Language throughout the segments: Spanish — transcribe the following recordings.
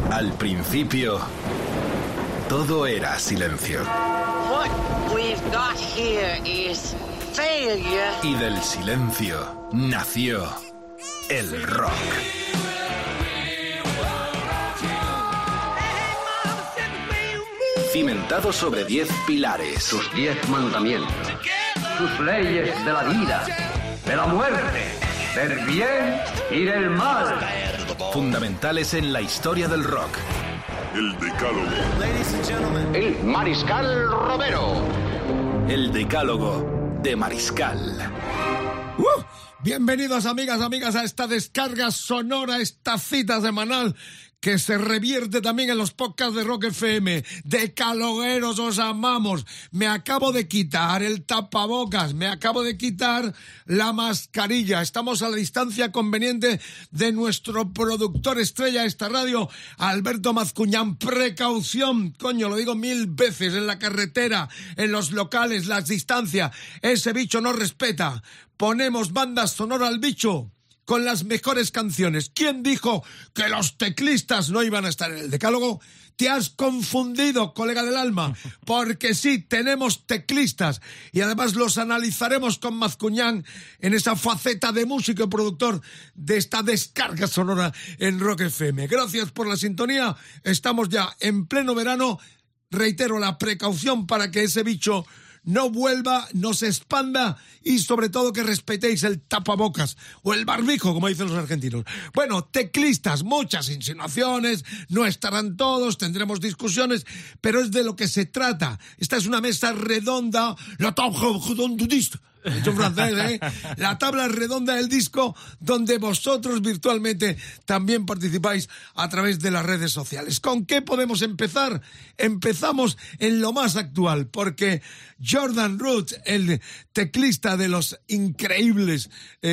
Al principio, todo era silencio. What we've got here is failure. Y del silencio nació el rock. Cimentado sobre 10 pilares. Sus 10 mandamientos. Sus leyes de la vida, de la muerte, del bien y del mal. Fundamentales en la historia del rock. El Decálogo. El Mariscal Romero. El Decálogo de Mariscal. Bienvenidos amigas a esta descarga sonora, esta cita semanal que se revierte también en los podcasts de Rock FM. Decalogueros, os amamos. Me acabo de quitar el tapabocas, me acabo de quitar la mascarilla. Estamos a la distancia conveniente de nuestro productor estrella de esta radio, Alberto Mazcuñán. Precaución, coño, lo digo 1000 veces, en la carretera, en los locales, las distancias. Ese bicho no respeta. Ponemos banda sonora al bicho con las mejores canciones. ¿Quién dijo que los teclistas no iban a estar en el Decálogo? Te has confundido, colega del alma, porque sí, tenemos teclistas y además los analizaremos con Mazcuñán en esa faceta de músico y productor de esta descarga sonora en Rock FM. Gracias por la sintonía, estamos ya en pleno verano. Reitero la precaución para que ese bicho no vuelva, no se expanda y sobre todo que respetéis el tapabocas o el barbijo, como dicen los argentinos. Bueno, teclistas, muchas insinuaciones, no estarán todos, tendremos discusiones, pero es de lo que se trata. Esta es una mesa redonda, la table redonde du disque. He hecho francés, ¿eh? La tabla redonda del disco, donde vosotros virtualmente también participáis a través de las redes sociales. ¿Con qué podemos empezar? Empezamos en lo más actual, porque Jordan Rudess, el teclista de los increíbles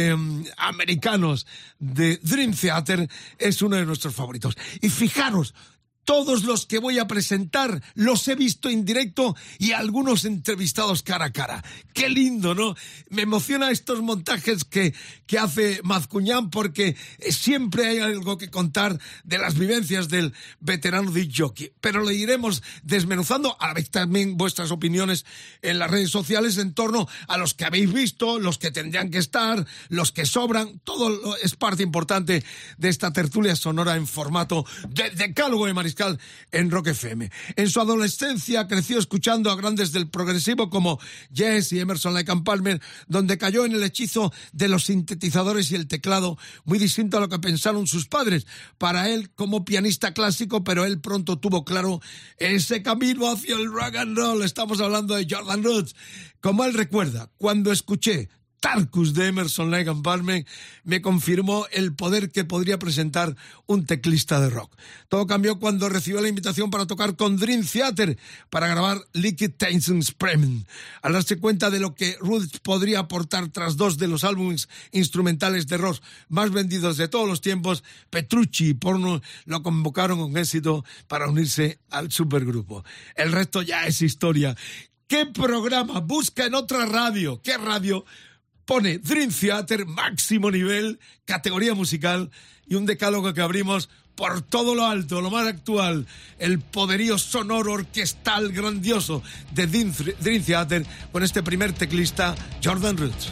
americanos de Dream Theater, es uno de nuestros favoritos. Y fijaros, todos los que voy a presentar los he visto en directo y algunos entrevistados cara a cara. ¡Qué lindo!, ¿no? Me emociona estos montajes que hace Mazcuñán, porque siempre hay algo que contar de las vivencias del veterano disc jockey. Pero lo iremos desmenuzando, a la vez también vuestras opiniones en las redes sociales en torno a los que habéis visto, los que tendrían que estar, los que sobran. Todo es parte importante de esta tertulia sonora en formato de Decálogo de Mariscal en Rock FM. En su adolescencia creció escuchando a grandes del progresivo como Yes y Emerson Lake and Palmer, donde cayó en el hechizo de los sintetizadores y el teclado, muy distinto a lo que pensaron sus padres. Para él, como pianista clásico, pero él pronto tuvo claro ese camino hacia el rock and roll. Estamos hablando de Jordan Rudess. Como él recuerda, cuando escuché Tarkus de Emerson Lake and Palmer, me confirmó el poder que podría presentar un teclista de rock. Todo cambió cuando recibió la invitación para tocar con Dream Theater para grabar Liquid Tension Experiment. Al darse cuenta de lo que Rudess podría aportar tras 2 de los álbumes instrumentales de rock más vendidos de todos los tiempos, Petrucci y Porno lo convocaron con éxito para unirse al supergrupo. El resto ya es historia. ¿Qué programa busca en otra radio? ¿Qué radio pone Dream Theater, máximo nivel, categoría musical, y un decálogo que abrimos por todo lo alto, lo más actual, el poderío sonoro orquestal grandioso de Dream Theater, con este primer teclista, Jordan Rudess?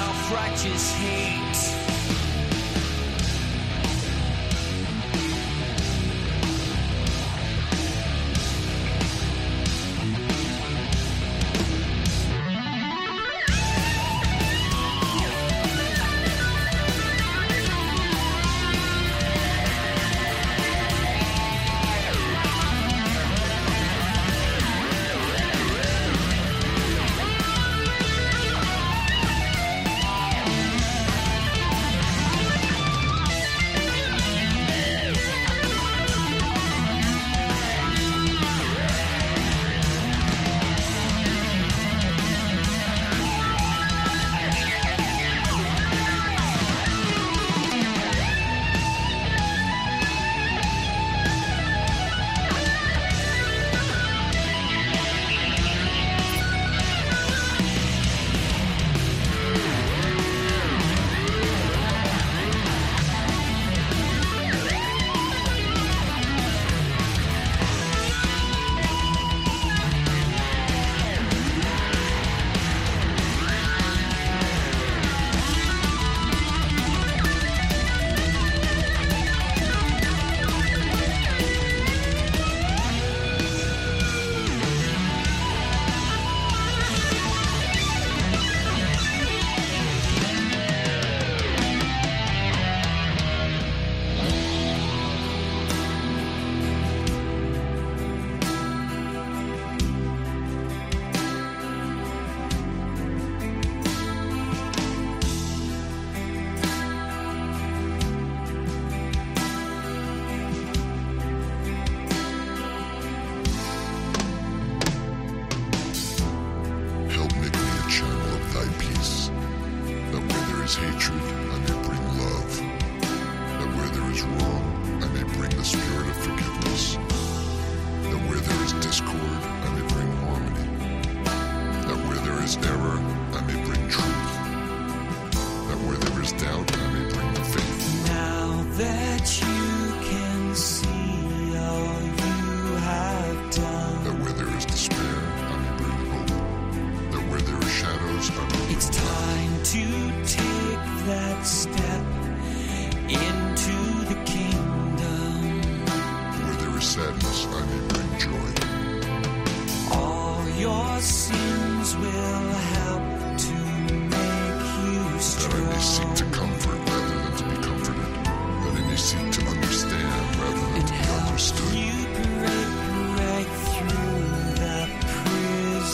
self-righteous hate.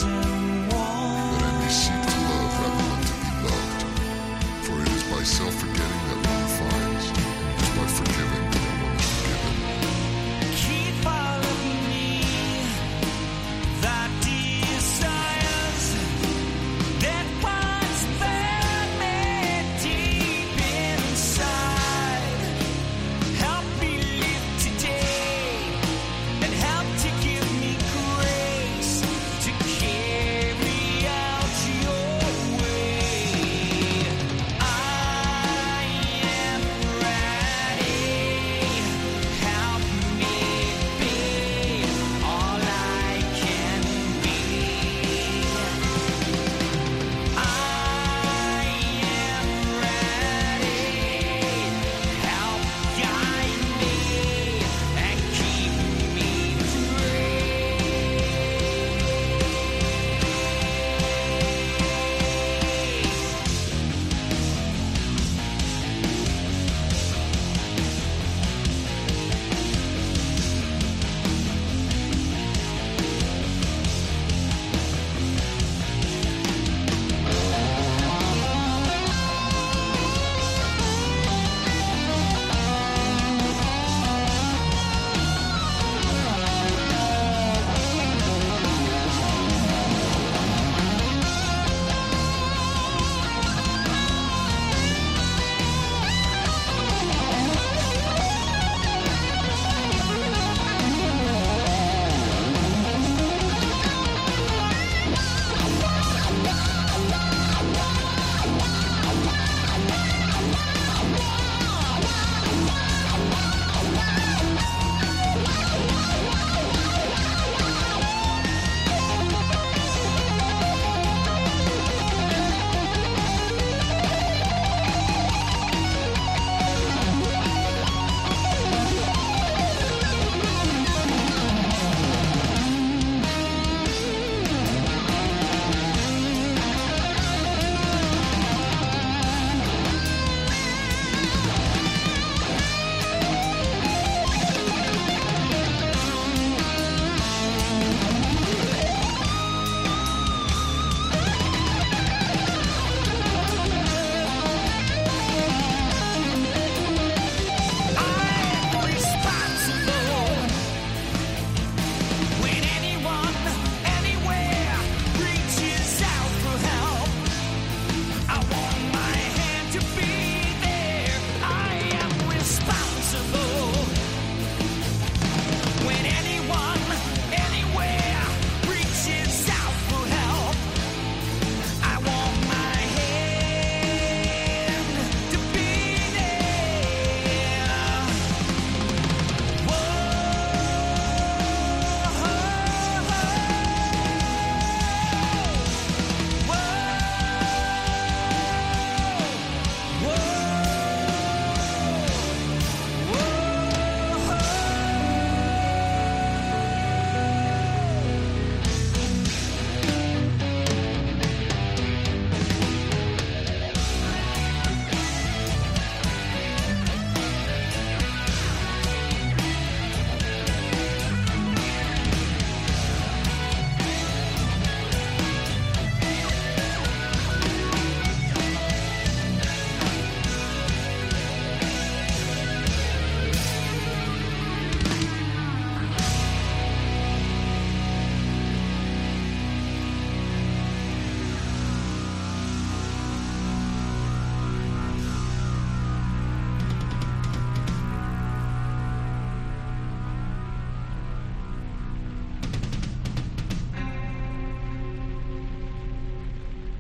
Self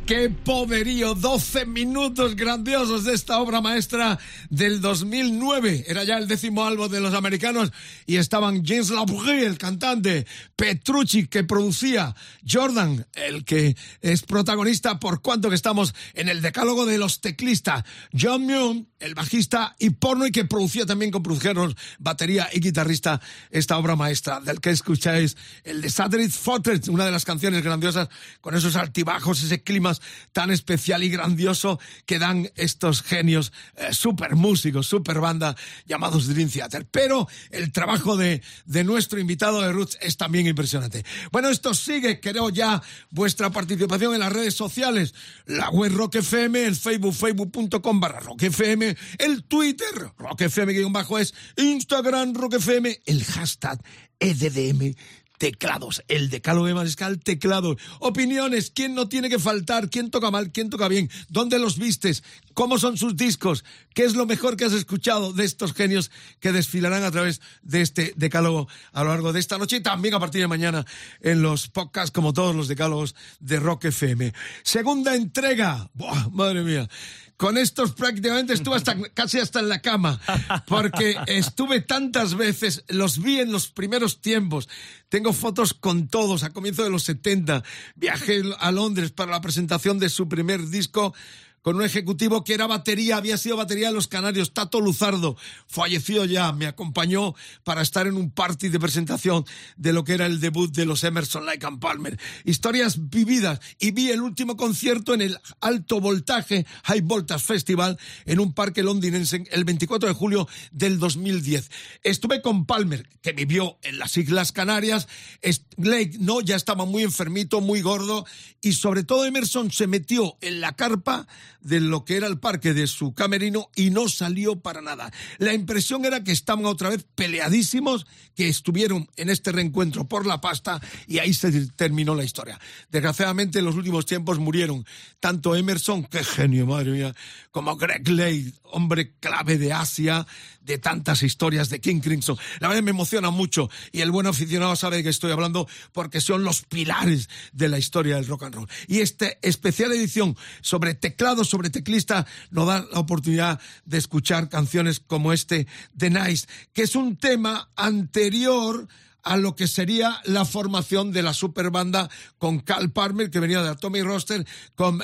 ¡Qué poderío! 12 minutos grandiosos de esta obra maestra del 2009. Era ya el 10º álbum de los americanos y estaban James Labrie, el cantante, Petrucci, que producía, Jordan, el que es protagonista por cuanto que estamos en el decálogo de los teclistas, John Myung, el bajista, y Pornoy, que producía también con produjeron batería y guitarrista esta obra maestra, del que escucháis el de Satellite Fortress, una de las canciones grandiosas con esos altibajos, ese clima tan especial y grandioso que dan estos genios super músicos, super banda llamados Dream Theater. Pero el trabajo de nuestro invitado de Roots es también impresionante. Bueno, esto sigue, creo ya vuestra participación en las redes sociales, la web Rock FM, el Facebook, facebook.com/Rock FM, el Twitter, Rock FM_es, Instagram, Rock FM, el hashtag EDDM, teclados, el decálogo de Mariscal, teclados, opiniones, quién no tiene que faltar, quién toca mal, quién toca bien, dónde los vistes, cómo son sus discos, qué es lo mejor que has escuchado de estos genios que desfilarán a través de este decálogo a lo largo de esta noche y también a partir de mañana en los podcasts como todos los decálogos de Rock FM. Segunda entrega, ¡buah, madre mía! Con estos prácticamente estuve casi hasta en la cama, porque estuve tantas veces, los vi en los primeros tiempos. Tengo fotos con todos, a comienzo de los 70. Viajé a Londres para la presentación de su primer disco, con un ejecutivo que era batería, había sido batería de Los Canarios, Tato Luzardo, fallecido ya, me acompañó para estar en un party de presentación de lo que era el debut de los Emerson, Lake and Palmer. Historias vividas, y vi el último concierto en el Alto Voltaje High Voltage Festival en un parque londinense el 24 de julio del 2010. Estuve con Palmer, que vivió en las Islas Canarias. Lake no, ya estaba muy enfermito, muy gordo, y sobre todo Emerson se metió en la carpa de lo que era el parque de su camerino y no salió para nada. La impresión era que estaban otra vez peleadísimos, que estuvieron en este reencuentro por la pasta y ahí se terminó la historia. Desgraciadamente en los últimos tiempos murieron tanto Emerson, qué genio, madre mía, como Greg Lake, hombre clave de Asia, de tantas historias de King Crimson. La verdad me emociona mucho y el buen aficionado sabe de qué estoy hablando porque son los pilares de la historia del rock and roll. Y esta especial edición sobre teclados, sobre teclista, nos da la oportunidad de escuchar canciones como este de Nice, que es un tema anterior a lo que sería la formación de la superbanda con Carl Palmer, que venía de Atomic Roster, con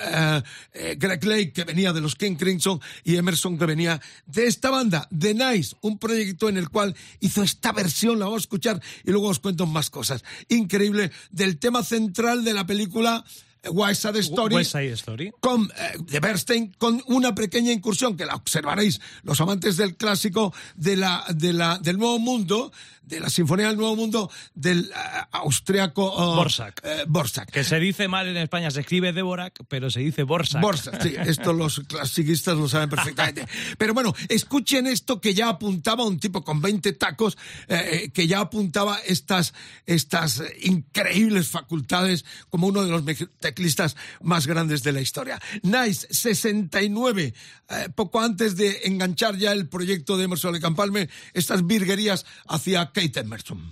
Greg Lake, que venía de los King Crimson, y Emerson, que venía de esta banda, The Nice, un proyecto en el cual hizo esta versión, la vamos a escuchar y luego os cuento más cosas. Increíble, del tema central de la película West Side Story, con de Bernstein, con una pequeña incursión que la observaréis los amantes del clásico del Nuevo Mundo, de la Sinfonía del Nuevo Mundo, del austriaco Borsak. Que se dice mal en España, se escribe Dvorak, pero se dice Borsak. Sí, esto los clasiquistas lo saben perfectamente. Pero bueno, escuchen esto que ya apuntaba un tipo con 20 tacos, que ya apuntaba estas increíbles facultades como uno de los teclistas más grandes de la historia. Nice, 69, poco antes de enganchar ya el proyecto de Emerson Lake and Palmer, estas virguerías hacia Kate Emerson.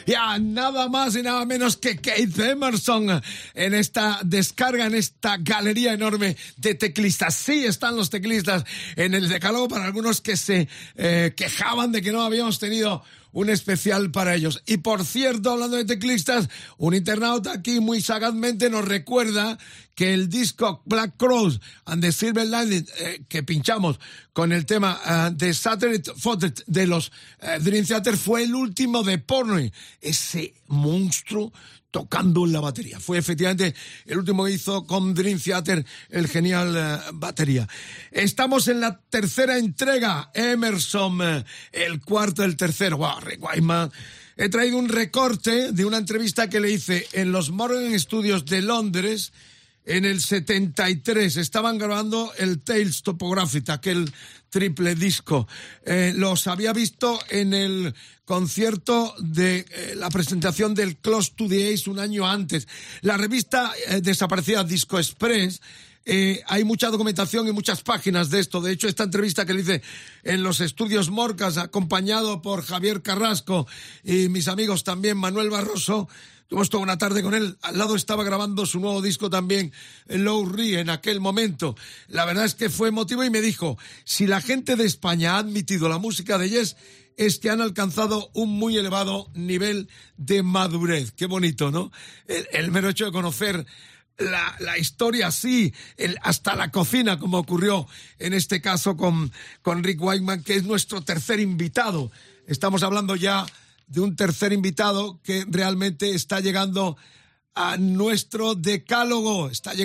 Ya nada más y nada menos que Keith Emerson en esta descarga, en esta galería enorme de teclistas. Sí, están los teclistas en el decálogo para algunos que se quejaban de que no habíamos tenido un especial para ellos. Y por cierto, hablando de teclistas, un internauta aquí muy sagazmente nos recuerda que el disco Black Crowes and the Silver Lining que pinchamos con el tema de Satellite Photo de los Dream Theater fue el último de Pornoy, ese monstruo tocando en la batería. Fue efectivamente el último que hizo con Dream Theater el genial batería. Estamos en la tercera entrega, Emerson, el cuarto, el tercero. Wow, Rick Wakeman. He traído un recorte de una entrevista que le hice en los Morgan Studios de Londres en el 73. Estaban grabando el Tales Topographic, aquel triple disco. Los había visto en el concierto de la presentación del Close to the Ace un año antes. La revista desaparecida Disco Express. Hay mucha documentación y muchas páginas de esto. De hecho, esta entrevista que le hice en los estudios Morcas, acompañado por Javier Carrasco y mis amigos también, Manuel Barroso, tuvimos toda una tarde con él. Al lado estaba grabando su nuevo disco también, Lou Reed, en aquel momento. La verdad es que fue emotivo y me dijo, si la gente de España ha admitido la música de Yes, es que han alcanzado un muy elevado nivel de madurez. Qué bonito, ¿no? El mero hecho de conocer la historia así, hasta la cocina, como ocurrió en este caso con Rick Wakeman, que es nuestro tercer invitado. Estamos hablando ya de un tercer invitado que realmente está llegando a nuestro decálogo.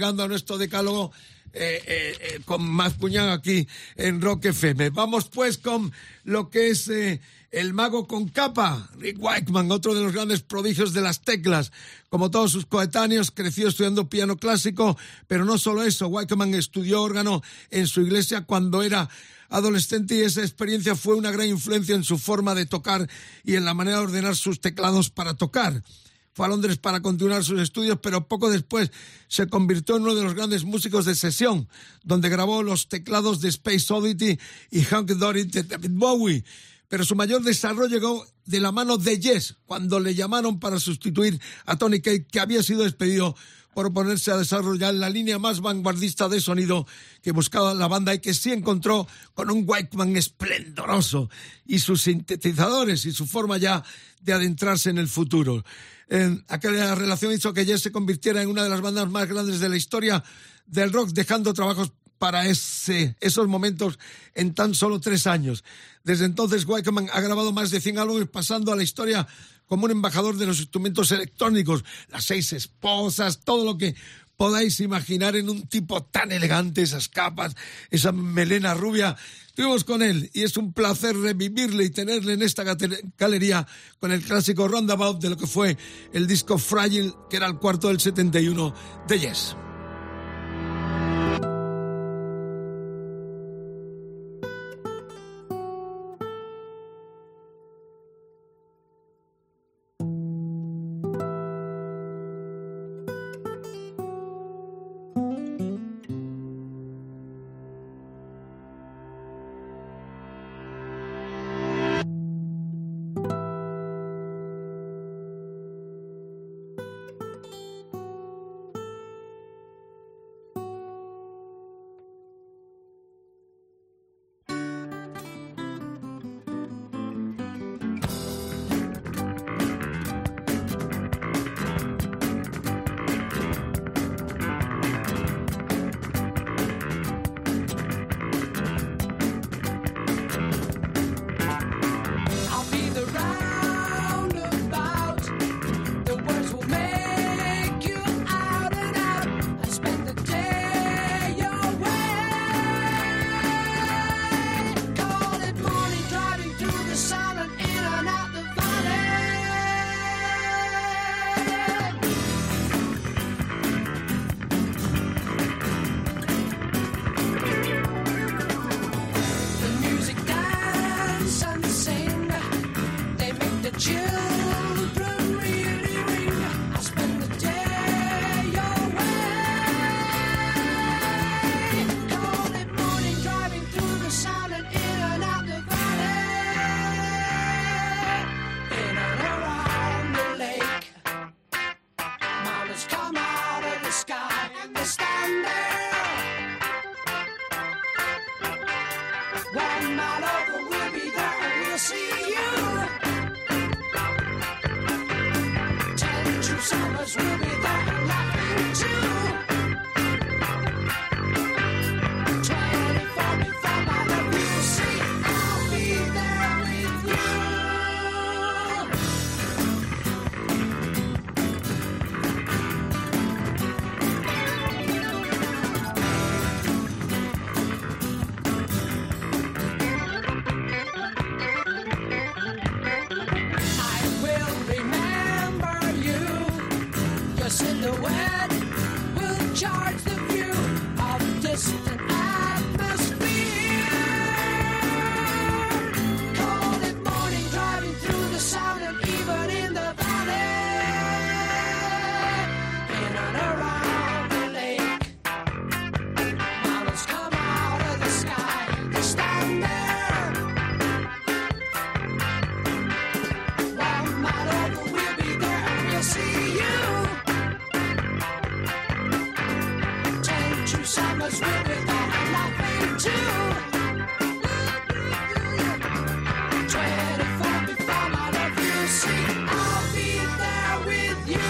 Con más puñado aquí en Rock FM. Vamos pues con lo que es el mago con capa, Rick Wakeman, otro de los grandes prodigios de las teclas. Como todos sus coetáneos, creció estudiando piano clásico, pero no solo eso, Wakeman estudió órgano en su iglesia cuando era adolescente y esa experiencia fue una gran influencia en su forma de tocar y en la manera de ordenar sus teclados para tocar. Fue a Londres para continuar sus estudios, pero poco después se convirtió en uno de los grandes músicos de sesión, donde grabó los teclados de Space Oddity y Hank Dory de David Bowie. Pero su mayor desarrollo llegó de la mano de Yes, cuando le llamaron para sustituir a Tony Kaye, que había sido despedido por ponerse a desarrollar la línea más vanguardista de sonido que buscaba la banda y que sí encontró con un Wakeman esplendoroso y sus sintetizadores y su forma ya de adentrarse en el futuro. Aquella relación hizo que Yes se convirtiera en una de las bandas más grandes de la historia del rock, dejando trabajos para esos momentos en tan solo 3 años. Desde entonces, Wakeman ha grabado más de 100 álbumes, pasando a la historia como un embajador de los instrumentos electrónicos, las 6 esposas, todo lo que podáis imaginar en un tipo tan elegante, esas capas, esa melena rubia. Estuvimos con él y es un placer revivirle y tenerle en esta galería con el clásico Roundabout de lo que fue el disco Fragile, que era el cuarto del 71 de Yes. stand there. When my lover will be there and we'll see you. 10 true summers will be there and laughing too. 24 before my love you'll see. I'll be there with you. Silhouette will charge the view of distant atmosphere. Call it morning, driving through the sound and even in the valley. In and around the lake, mountains come out of the sky. They stand there. One mile over, we'll be there and we'll see you. Summers will be there and laughing too. 24 before my love you'll see. I'll be there with you.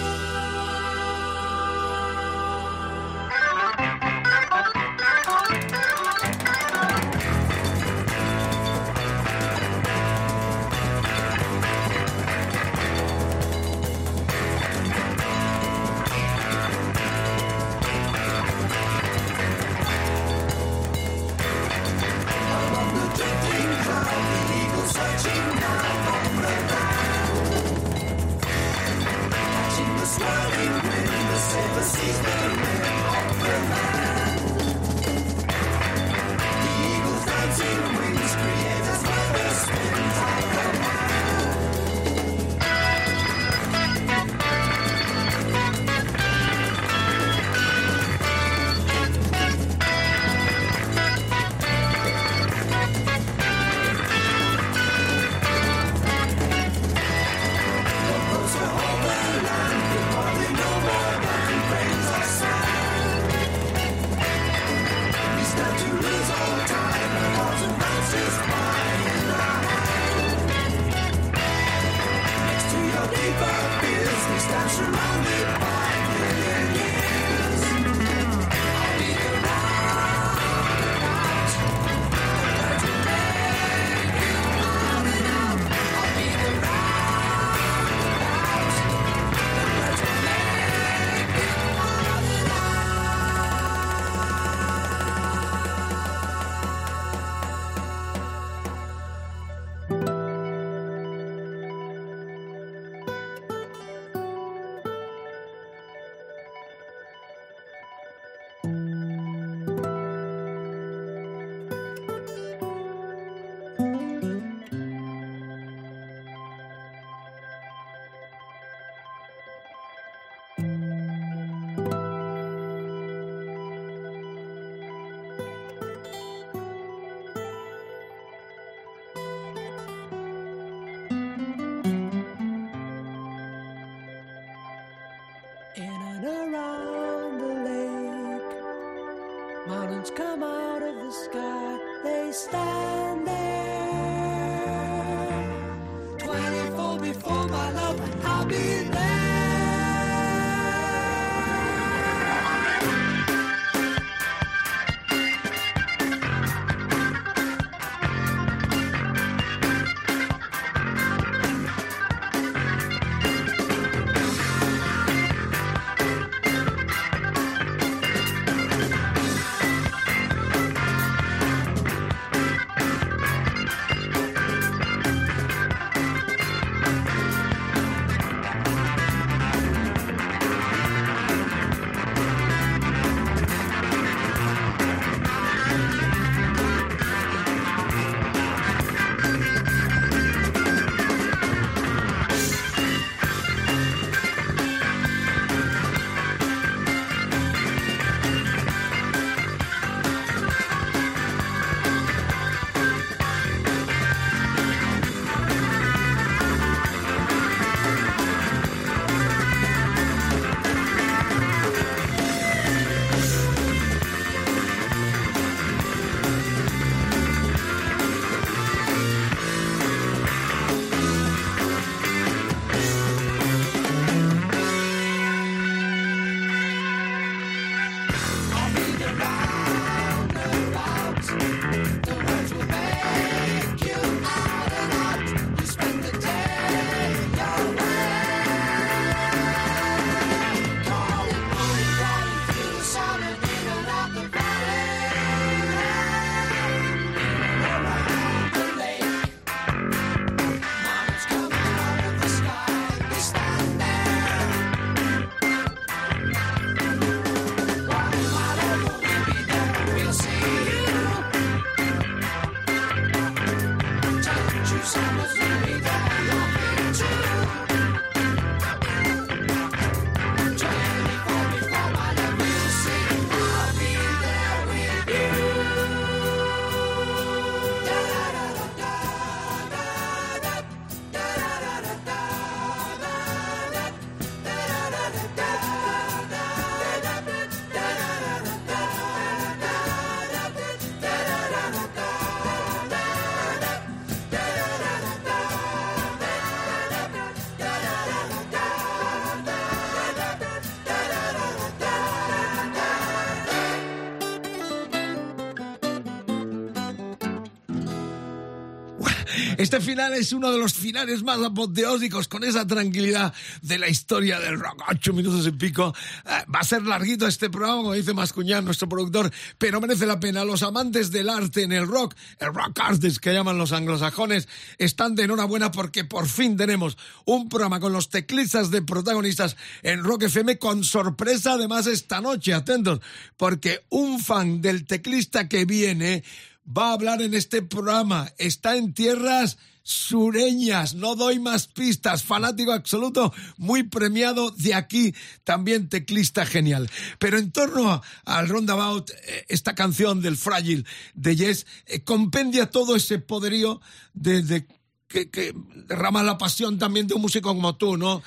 Mountains come out of the sky, they stand there. 24 before my love, I'll be there. Este final es uno de los finales más apoteósicos, con esa tranquilidad de la historia del rock. 8 minutos y pico. Va a ser larguito este programa, como dice Mascuñán, nuestro productor, pero merece la pena. Los amantes del arte en el rock artist que llaman los anglosajones, están de enhorabuena porque por fin tenemos un programa con los teclistas de protagonistas en Rock FM, con sorpresa además esta noche. Atentos, porque un fan del teclista que viene va a hablar en este programa. Está en tierras sureñas, no doy más pistas, fanático absoluto, muy premiado de aquí, también teclista genial. Pero en torno al Roundabout, esta canción del Frágil de Yes compendia todo ese poderío de que derrama la pasión también de un músico como tú, ¿no?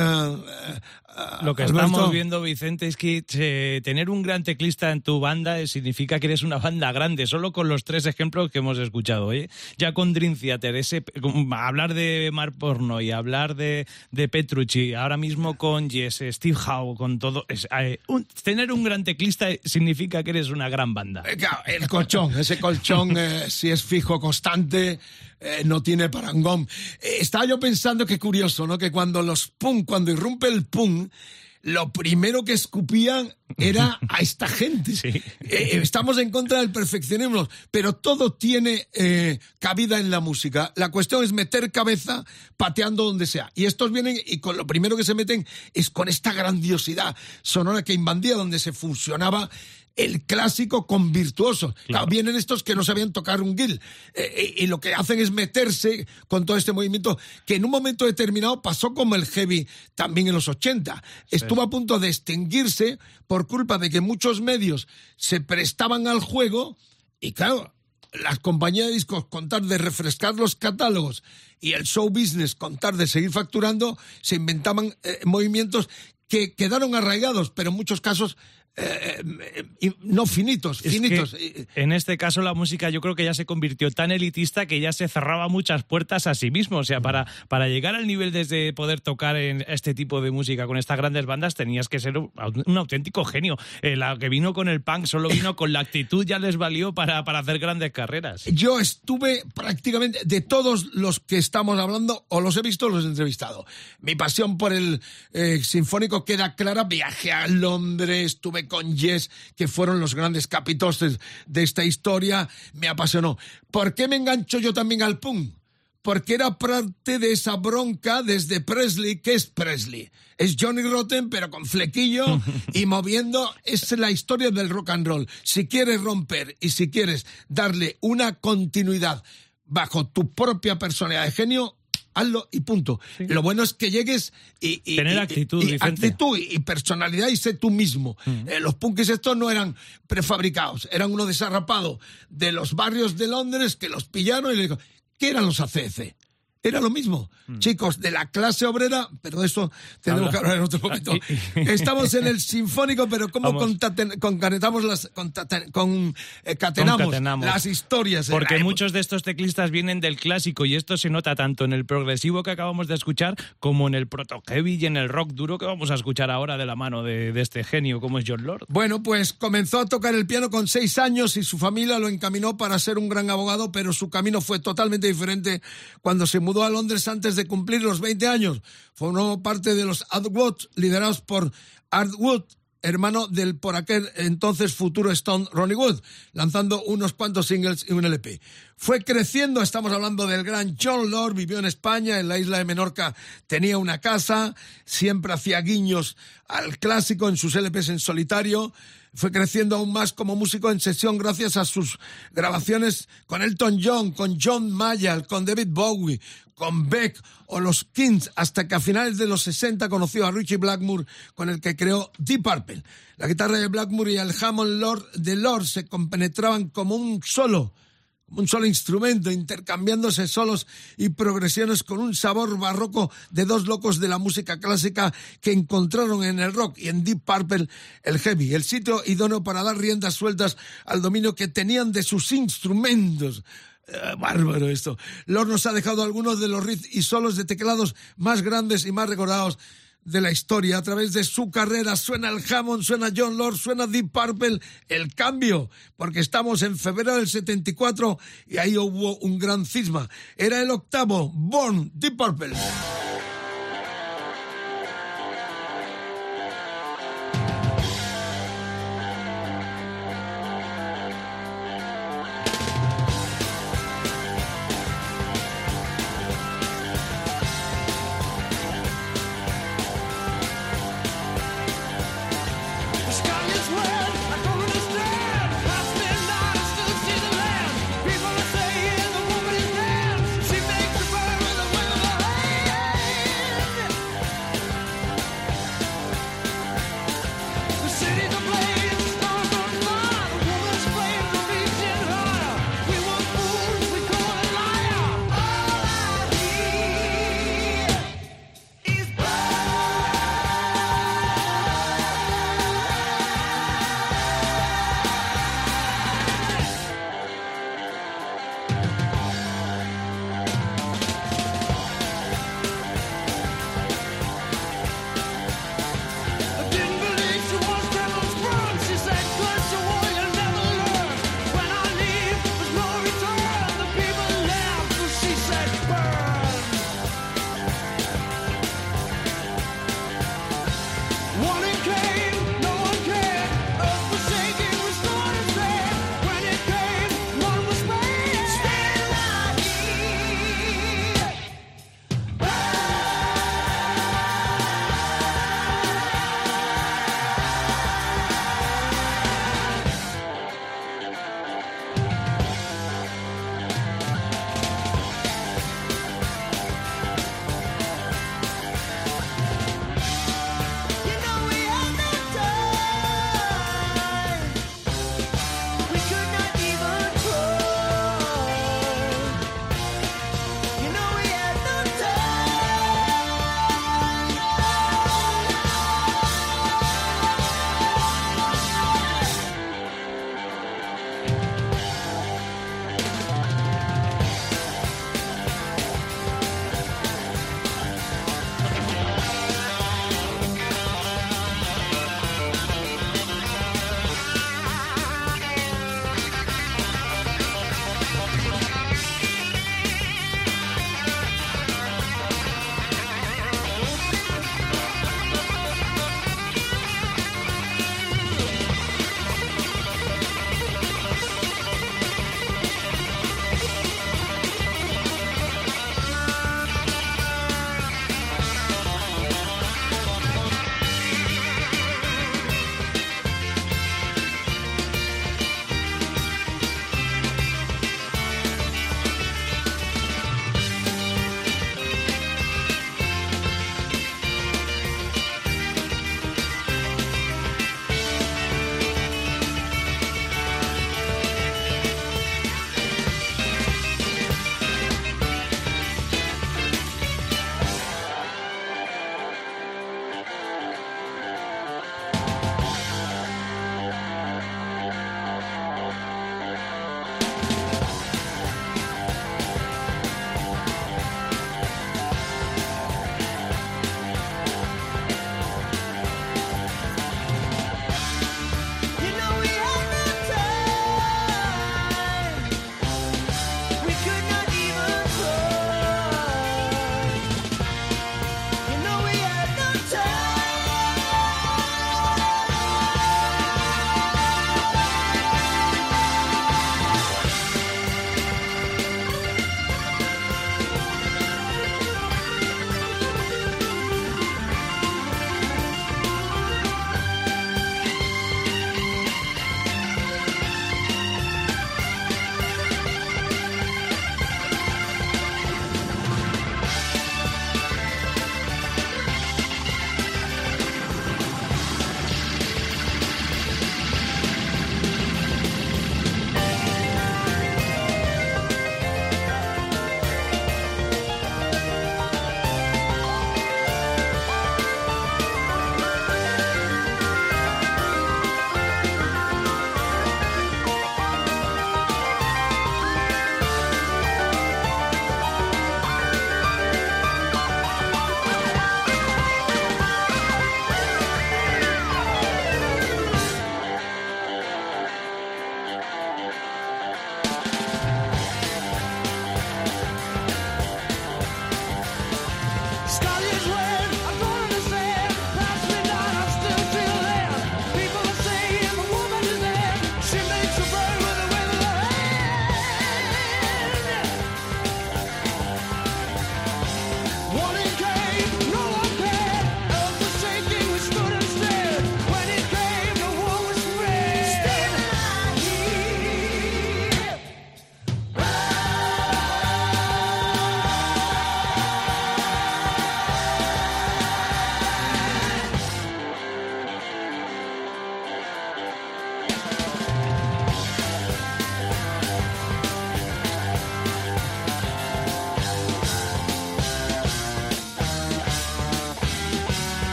Lo que Alberto. estamos viendo, Vicente, es que tener un gran teclista en tu banda significa que eres una banda grande, solo con los 3 ejemplos que hemos escuchado, ¿eh? Ya con Dream Theater, hablar de Mark Portnoy, hablar de Petrucci, ahora mismo con Yes, Steve Howe, con todo. Tener un gran teclista significa que eres una gran banda. Claro, el colchón, ese colchón, si es fijo, constante, no tiene parangón. Estaba yo pensando que curioso, ¿no? Que cuando irrumpe el punk, lo primero que escupían era a esta gente. Sí. Estamos en contra del perfeccionismo, pero todo tiene cabida en la música. La cuestión es meter cabeza pateando donde sea. Y estos vienen y con lo primero que se meten es con esta grandiosidad sonora que invadía, donde se fusionaba el clásico con virtuoso. Claro, vienen estos que no sabían tocar un guil y lo que hacen es meterse con todo este movimiento que en un momento determinado pasó como el heavy también en los 80. Estuvo a punto de extinguirse por culpa de que muchos medios se prestaban al juego y claro, las compañías de discos, con tal de refrescar los catálogos, y el show business, con tal de seguir facturando, se inventaban movimientos que quedaron arraigados, pero en muchos casos no finitos. En este caso la música yo creo que ya se convirtió tan elitista que ya se cerraba muchas puertas a sí mismo. O sea, para llegar al nivel de poder tocar en este tipo de música con estas grandes bandas tenías que ser un auténtico genio. La que vino con el punk solo vino con la actitud, ya les valió para hacer grandes carreras. Yo estuve prácticamente de todos los que estamos hablando, o los he visto o los he entrevistado. Mi pasión por el sinfónico queda clara. Viajé a Londres, estuve con Yes, que fueron los grandes capitostes de esta historia. Me apasionó. ¿Por qué me engancho yo también al punk? Porque era parte de esa bronca desde Presley. ¿Qué es Presley? Es Johnny Rotten, pero con flequillo y moviendo. Es la historia del rock and roll. Si quieres romper y si quieres darle una continuidad bajo tu propia personalidad de genio, hazlo y punto. Sí. Lo bueno es que llegues y tener actitud, actitud y personalidad y sé tú mismo. Los punkis estos no eran prefabricados, eran uno desarrapado de los barrios de Londres que los pillaron y le dijo, ¿qué eran los ACC? Era lo mismo, chicos de la clase obrera, pero de eso tenemos que hablar en otro momento. Estamos en el Sinfónico, pero ¿cómo concatenamos las historias? Porque muchos de estos teclistas vienen del clásico y esto se nota tanto en el progresivo que acabamos de escuchar como en el proto-heavy y en el rock duro que vamos a escuchar ahora de la mano de este genio como es Jon Lord. Bueno, pues comenzó a tocar el piano con 6 años y su familia lo encaminó para ser un gran abogado, pero su camino fue totalmente diferente cuando se mudó a Londres antes de cumplir los 20 años. Formó parte de los Art Wood, liderados por Art Wood, hermano del por aquel entonces futuro Stone Ronnie Wood, lanzando unos cuantos singles y un LP. Fue creciendo, estamos hablando del gran Jon Lord, vivió en España, en la isla de Menorca tenía una casa, siempre hacía guiños al clásico en sus LPs en solitario. Fue creciendo aún más como músico en sesión gracias a sus grabaciones con Elton John, con John Mayall, con David Bowie, con Beck o los Kings, hasta que a finales de los 60 conoció a Ritchie Blackmore, con el que creó Deep Purple. La guitarra de Blackmore y el Hammond de Lord se compenetraban como un solo instrumento, intercambiándose solos y progresiones con un sabor barroco de dos locos de la música clásica que encontraron en el rock y en Deep Purple el heavy, el sitio idóneo para dar riendas sueltas al dominio que tenían de sus instrumentos. Bárbaro esto. Lord nos ha dejado algunos de los riffs y solos de teclados más grandes y más recordados de la historia a través de su carrera. Suena el Hammond, suena John Lord, suena Deep Purple, el cambio, porque estamos en febrero del 74 y ahí hubo un gran cisma. Era el octavo, Born, Deep Purple. People are saying the woman is dead. She makes the bird with a wave of her hand.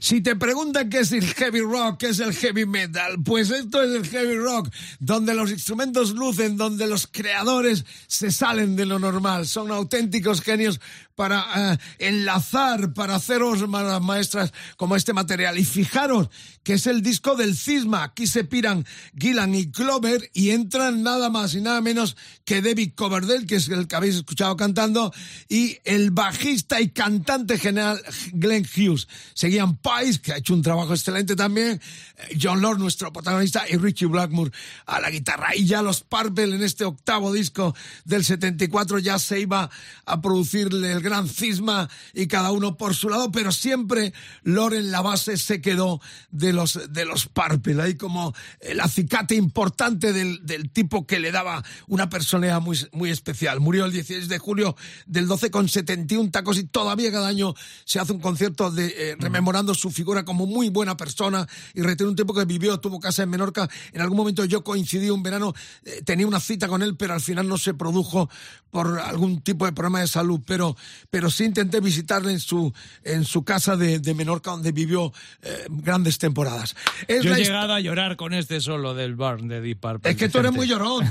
Si te preguntan qué es el heavy rock, qué es el heavy metal, pues esto es el heavy rock, donde los instrumentos lucen, donde los creadores se salen de lo normal, son auténticos genios para enlazar, para hacer obras maestras como este material. Y fijaros que es el disco del cisma. Aquí se piran Gillan y Clover y entran nada más y nada menos que David Coverdale, que es el que habéis escuchado cantando, y el bajista y cantante general Glenn Hughes. Seguían Pais, que ha hecho un trabajo excelente también, John Lord, nuestro protagonista, y Richie Blackmore a la guitarra. Y ya los Purple en este octavo disco del 74 ya se iba a producirle el gran cisma y cada uno por su lado, pero siempre Lord en la base se quedó de los Purple, ahí como el acicate importante del tipo que le daba una personalidad muy, muy especial. Murió el 16 de julio del 12 con 71 tacos y todavía cada año se hace un concierto rememorando su figura como muy buena persona y retener un tiempo que vivió, tuvo casa en Menorca. En algún momento yo coincidí un verano, tenía una cita con él, pero al final no se produjo por algún tipo de problema de salud, pero sí intenté visitarle en su casa de Menorca, donde vivió grandes temporadas. Yo he llegado a llorar con este solo del Burn de Deep Purple. Es que tú eres muy llorón,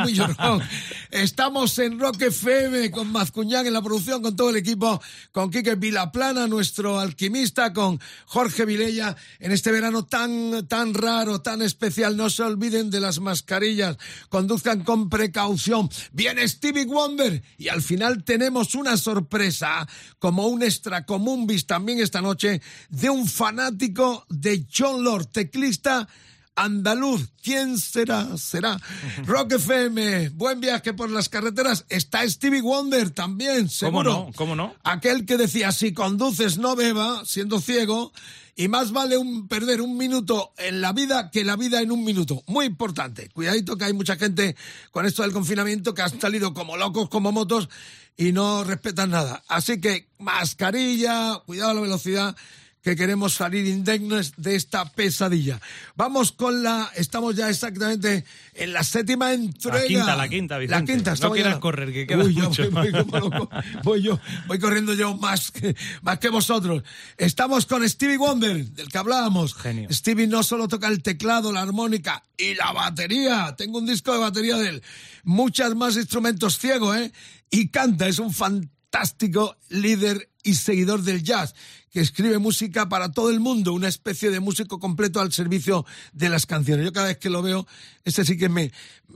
Estamos en Rock FM con Mazcuñán en la producción, con todo el equipo, con Quique Vilaplana, nuestro alquimista, con Jorge Vilella, en este verano tan raro, tan especial. No se olviden de las mascarillas, conduzcan con precaución. Viene Stevie Wonder y al final tenemos una sorpresa, como un extra, como un bis también esta noche, de un fanático de John Lord, teclista andaluz. ¿Quién será? Rock FM, buen viaje por las carreteras. Está Stevie Wonder también, seguro. ¿Cómo no? Aquel que decía, si conduces no beba, siendo ciego, y más vale perder un minuto en la vida que la vida en un minuto. Muy importante. Cuidadito, que hay mucha gente con esto del confinamiento que han salido como locos, como motos, y no respetan nada. Así que mascarilla, cuidado a la velocidad, que queremos salir indemnes de esta pesadilla. Vamos estamos ya exactamente en la séptima entrega. La quinta, Vicente. La quinta. No quieras correr, que queda mucho. Voy corriendo yo más que vosotros. Estamos con Stevie Wonder, del que hablábamos. Genio. Stevie no solo toca el teclado, la armónica y la batería. Tengo un disco de batería de él. Muchos más instrumentos, ciego, y canta. Es un fantástico líder y seguidor del jazz, que escribe música para todo el mundo, una especie de músico completo al servicio de las canciones. Yo cada vez que lo veo, sí que me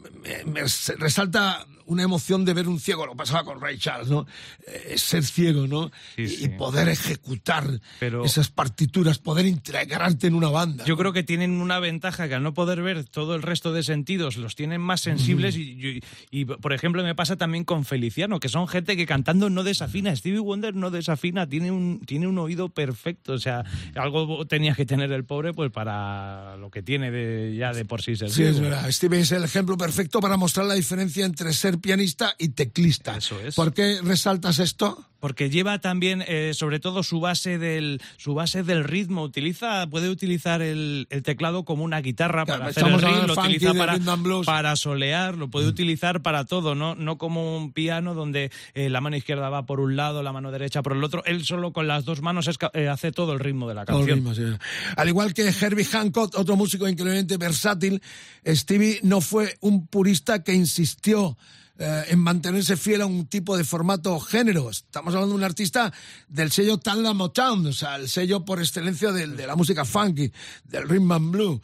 resalta una emoción de ver un ciego. Lo pasaba con Ray Charles, ¿no? Ser ciego, ¿no? Sí. Y poder ejecutar esas partituras, poder integrarte en una banda. Yo creo que tienen una ventaja, que al no poder ver todo el resto de sentidos, los tienen más sensibles. Y por ejemplo, me pasa también con Feliciano, que son gente que cantando no desafina. Stevie Wonder no desafina, tiene un oído perfecto. O sea, algo tenía que tener el pobre pues para lo que tiene ya de por sí ser ciego. Sí, es verdad. Stevie es el ejemplo perfecto para mostrar la diferencia entre ser pianista y teclista. Eso es. ¿Por qué resaltas esto? Porque lleva también, sobre todo, su base del ritmo. Puede utilizar el teclado como una guitarra para hacer el ritmo, lo utiliza para solear, lo puede utilizar para todo, no como un piano donde la mano izquierda va por un lado, la mano derecha por el otro. Él solo con las dos manos hace todo el ritmo de la canción. Ritmo, sí. Al igual que Herbie Hancock, otro músico increíblemente versátil, Stevie no fue un purista que insistió en mantenerse fiel a un tipo de formato género. Estamos hablando de un artista del sello Tandem Motown, o sea, el sello por excelencia de la música funky, del rhythm and blues.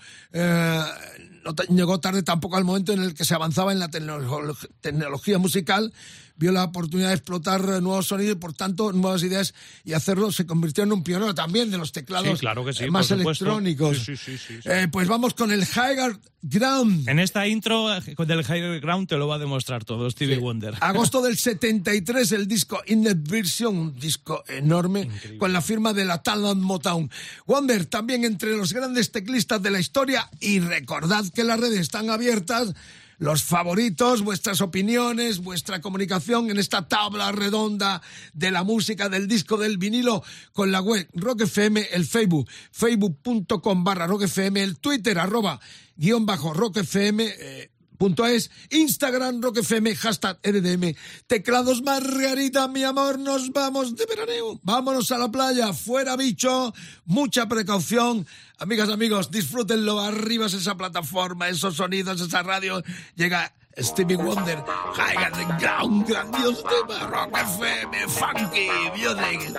No llegó tarde tampoco al momento en el que se avanzaba en la tecnología musical, vio la oportunidad de explotar nuevos sonidos y, por tanto, nuevas ideas, y hacerlo se convirtió en un pionero también de los teclados, sí, claro que sí, más electrónicos. Sí. Pues vamos con el Higher Ground. En esta intro del Higher Ground te lo va a demostrar todo Stevie Wonder. Agosto del 73, el disco In That Version, un disco enorme, increíble, con la firma de la Tandem Motown. Wonder también entre los grandes teclistas de la historia, y recordad que las redes están abiertas. Los favoritos, vuestras opiniones, vuestra comunicación en esta tabla redonda de la música, del disco, del vinilo, con la web Rock FM, el Facebook, facebook.com/Rock FM, el Twitter, @_Rock FM, .es, Instagram Rock FM, hashtag RDM, teclados Margarita, mi amor, nos vamos de veraneo, vámonos a la playa, fuera bicho, mucha precaución, amigas, amigos, disfrútenlo, arriba es esa plataforma, esos sonidos, esa radio, llega Stevie Wonder, Higher Than Ground, grandioso tema, Rock FM, funky music.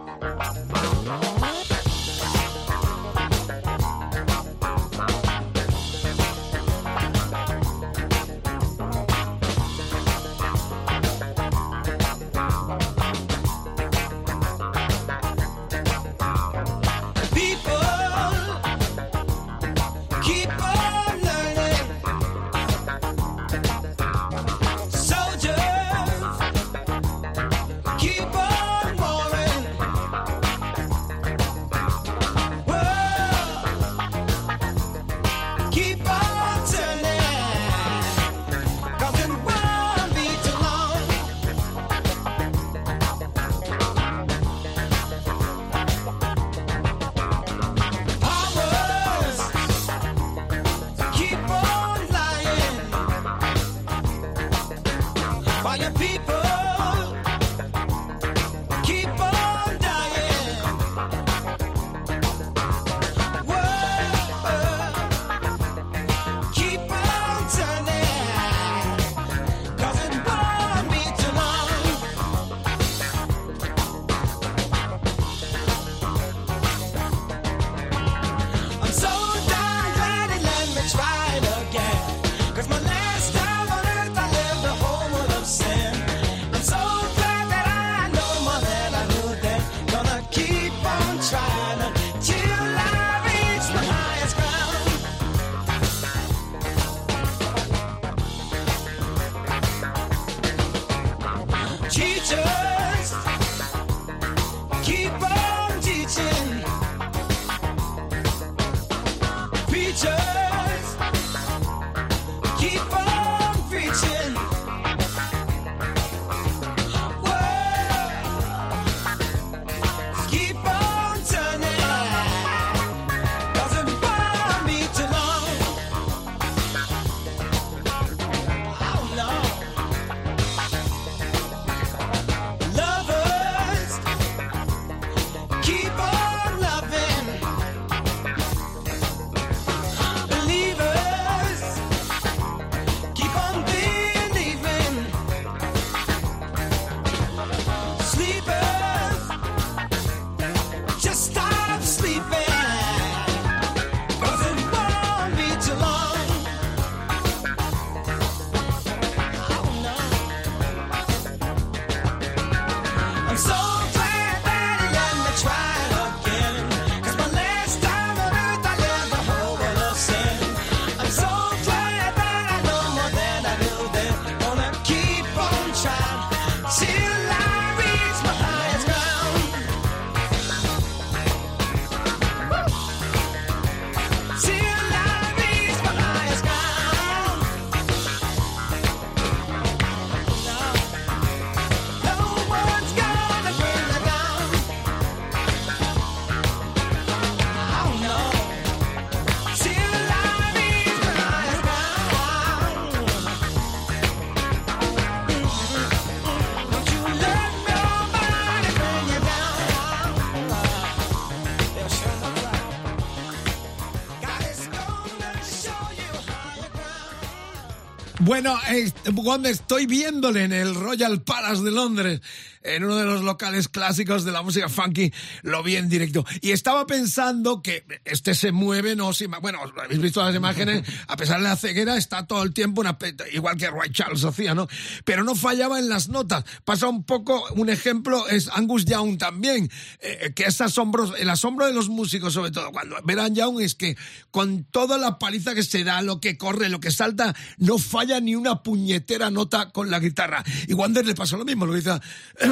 Bueno, cuando estoy viéndole en el Royal Palace de Londres, en uno de los locales clásicos de la música funky, lo vi en directo. Y estaba pensando que se mueve, no se... Bueno, habéis visto las imágenes, a pesar de la ceguera, está todo el tiempo, igual que Ray Charles hacía, ¿no? Pero no fallaba en las notas. Pasa un poco, un ejemplo es Angus Young también, que es asombroso, el asombro de los músicos sobre todo, cuando ver a Young es que con toda la paliza que se da, lo que corre, lo que salta, no falla ni una puñetera nota con la guitarra. Y Wander le pasó lo mismo, lo dice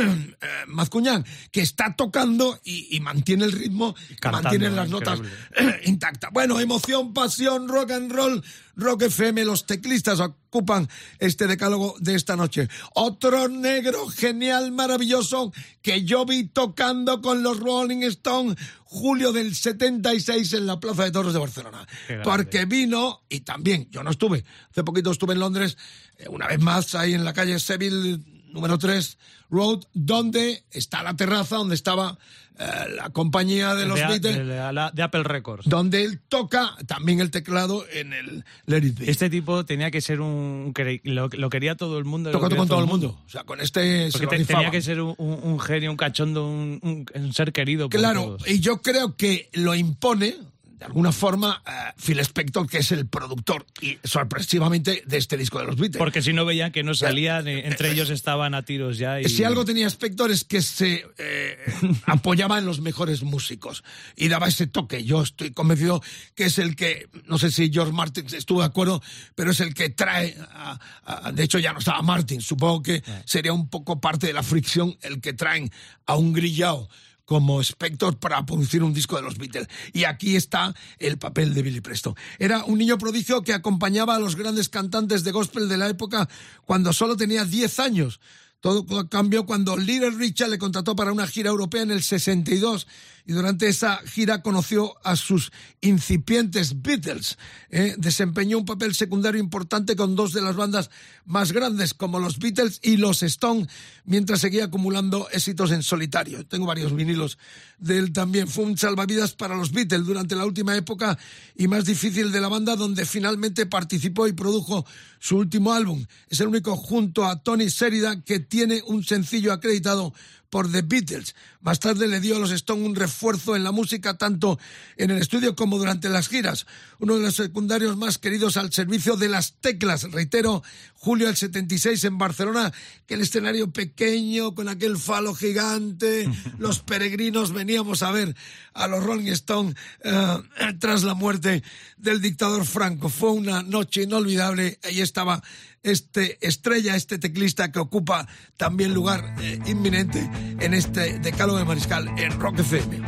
Mazcuñán, que está tocando y mantiene el ritmo, Cantando, mantiene las notas intactas. Bueno, emoción, pasión, rock and roll, Rock FM, los teclistas ocupan este decálogo de esta noche. Otro negro genial, maravilloso, que yo vi tocando con los Rolling Stones julio del 76 en la Plaza de Toros de Barcelona. Porque vino, y también, yo no estuve, hace poquito estuve en Londres, una vez más, ahí en la calle Seville, número 3 Road, donde está la terraza, donde estaba la compañía de los Beatles, de Apple Records, donde él toca también el teclado en el Let It Be. Este tipo tenía que ser lo quería todo el mundo. Tocó con todo el mundo. O sea, con este porque tenía que ser un genio, un cachondo, un ser querido por claro, todos. Y yo creo que lo impone de alguna forma Phil Spector, que es el productor y sorpresivamente de este disco de los Beatles. Porque si no veían que no salían, entre ellos estaban a tiros ya. Y... Si algo tenía Spector es que se apoyaba en los mejores músicos y daba ese toque. Yo estoy convencido que es el que, no sé si George Martin estuvo de acuerdo, pero es el que trae, de hecho ya no estaba Martin, supongo que sería un poco parte de la fricción el que traen a un grillao como Spector para producir un disco de los Beatles. Y aquí está el papel de Billy Preston. Era un niño prodigio que acompañaba a los grandes cantantes de gospel de la época cuando solo tenía 10 años. Todo cambió cuando Little Richard le contrató para una gira europea en el 62 y durante esa gira conoció a sus incipientes Beatles. Desempeñó un papel secundario importante con dos de las bandas más grandes como los Beatles y los Stones mientras seguía acumulando éxitos en solitario. Tengo varios vinilos de él también. Fue un salvavidas para los Beatles durante la última época y más difícil de la banda, donde finalmente participó y produjo su último álbum. Es el único junto a Tony Sheridan que tiene un sencillo acreditado por The Beatles. Más tarde le dio a los Stones un refuerzo en la música, tanto en el estudio como durante las giras. Uno de los secundarios más queridos al servicio de las teclas. Reitero, julio del 76 en Barcelona, que el escenario pequeño, con aquel falo gigante, los peregrinos veníamos a ver a los Rolling Stones tras la muerte del dictador Franco. Fue una noche inolvidable. Ahí estaba este teclista que ocupa también lugar inminente en este decálogo de Mariscal en Rock FM.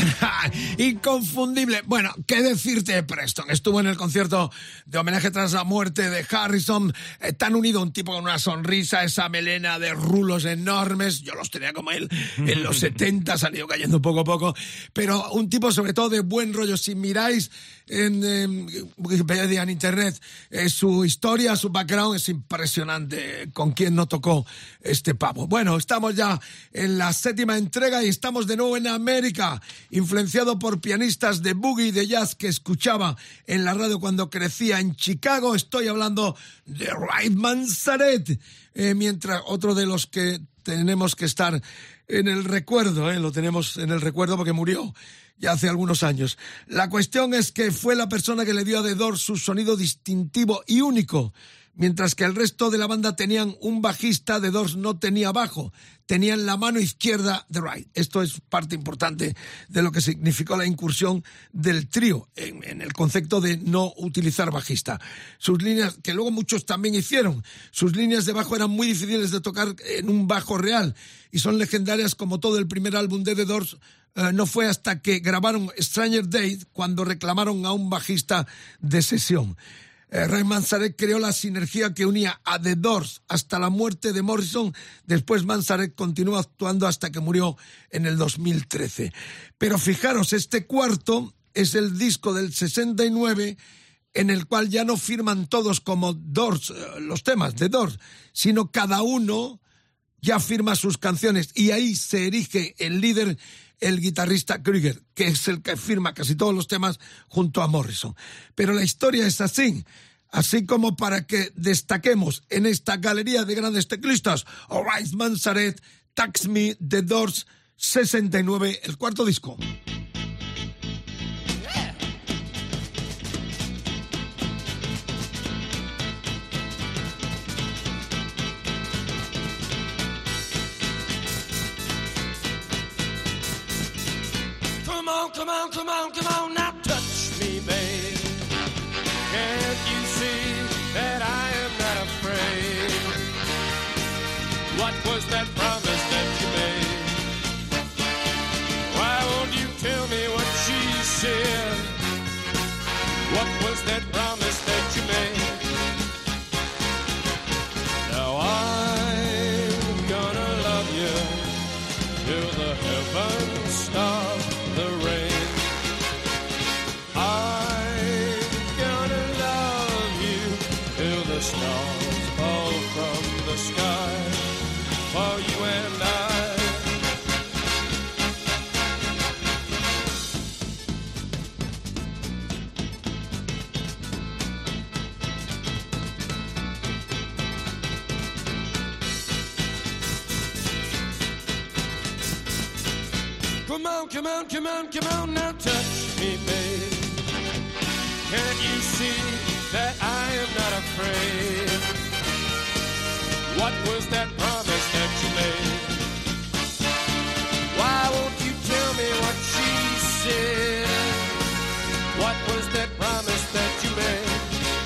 Inconfundible. Bueno, ¿qué decirte de Preston? Estuvo en el concierto de homenaje tras la muerte de Harrison, tan unido, un tipo con una sonrisa, esa melena de rulos enormes. Yo los tenía como él en los 70, salió cayendo poco a poco, pero un tipo sobre todo de buen rollo. Si miráis en Wikipedia, en internet, su historia, su background es impresionante. Con quién no tocó este pavo. Bueno, estamos ya en la 7ª entrega y estamos de nuevo en América, influenciado por pianistas de boogie y de jazz que escuchaba en la radio cuando crecía en Chicago. Estoy hablando de Ray Manzarek, mientras otro de los que tenemos que estar en el recuerdo, lo tenemos en el recuerdo porque murió ya hace algunos años. La cuestión es que fue la persona que le dio a The Doors su sonido distintivo y único. Mientras que el resto de la banda tenían un bajista, The Doors no tenía bajo, tenían la mano izquierda de Ray. Esto es parte importante de lo que significó la incursión del trío en el concepto de no utilizar bajista. Sus líneas, que luego muchos también hicieron, sus líneas de bajo eran muy difíciles de tocar en un bajo real y son legendarias como todo el primer álbum de The Doors. No fue hasta que grabaron Stranger Days cuando reclamaron a un bajista de sesión. Ray Manzarek creó la sinergia que unía a The Doors hasta la muerte de Morrison. Después Manzarek continuó actuando hasta que murió en el 2013. Pero fijaros, este cuarto es el disco del 69 en el cual ya no firman todos como Doors, los temas de Doors, sino cada uno ya firma sus canciones y ahí se erige el líder, el guitarrista Krieger, que es el que firma casi todos los temas junto a Morrison. Pero la historia es así como para que destaquemos en esta galería de grandes teclistas, Ray Manzarek, Tax Me, The Doors, 69, el cuarto disco. Come on, now touch me, babe. Can't you see that I am not afraid? What was that promise that you made? Why won't you tell me what she said? What was that promise that you made? Now I'm gonna love you till the heavens stop the rain. The stars fall from the sky for you and I. Come on, now touch me, babe. Can't you see that I am not afraid? What was that promise that you made? Why won't you tell me what she said? What was that promise that you made?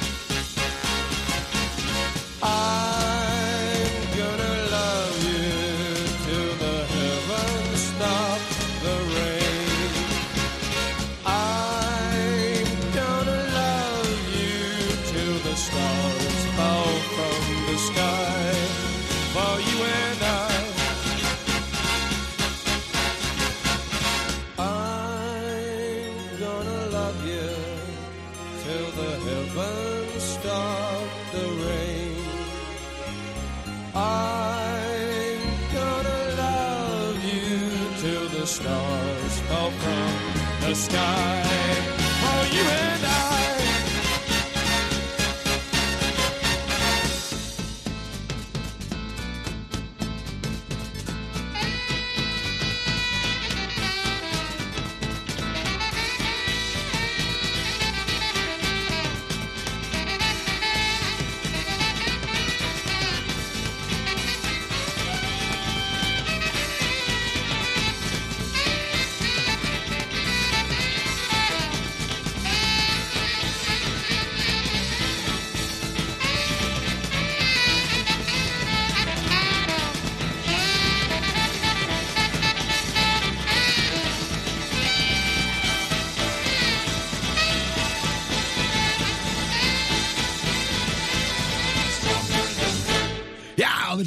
I'm gonna love you till the heavens stop the rain. The stars fall from the sky for you and I'm gonna love you till the heavens stop the rain. I'm gonna love you till the stars fall from the sky for you and I.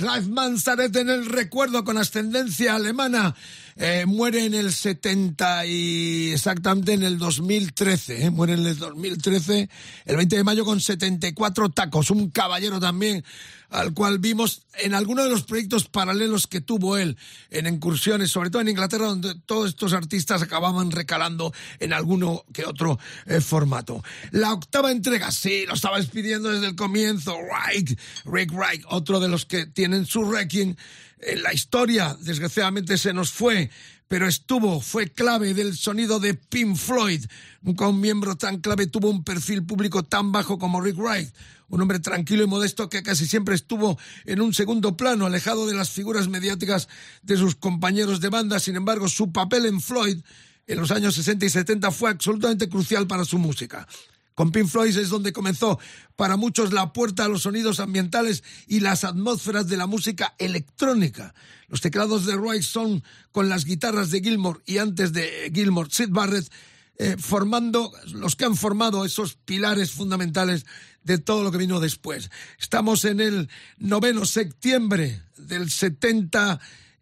Ralf Manzarek en el recuerdo con ascendencia alemana. Muere en el 70 y exactamente en el 2013. Muere en el 2013, el 20 de mayo con 74 tacos. Un caballero también al cual vimos en algunos de los proyectos paralelos que tuvo él en incursiones, sobre todo en Inglaterra, donde todos estos artistas acababan recalando en alguno que otro formato. La octava entrega, sí, lo estaba despidiendo desde el comienzo, Rick Wright, otro de los que tienen su Requiem en la historia. Desgraciadamente se nos fue, pero fue clave del sonido de Pink Floyd. Nunca un miembro tan clave tuvo un perfil público tan bajo como Rick Wright. Un hombre tranquilo y modesto que casi siempre estuvo en un segundo plano, alejado de las figuras mediáticas de sus compañeros de banda. Sin embargo, su papel en Floyd en los años 60 y 70 fue absolutamente crucial para su música. Con Pink Floyd es donde comenzó para muchos la puerta a los sonidos ambientales y las atmósferas de la música electrónica. Los teclados de Wright son con las guitarras de Gilmour y antes de Gilmour, Syd Barrett, formando los que han formado esos pilares fundamentales de todo lo que vino después. Estamos en el 9 septiembre del 77.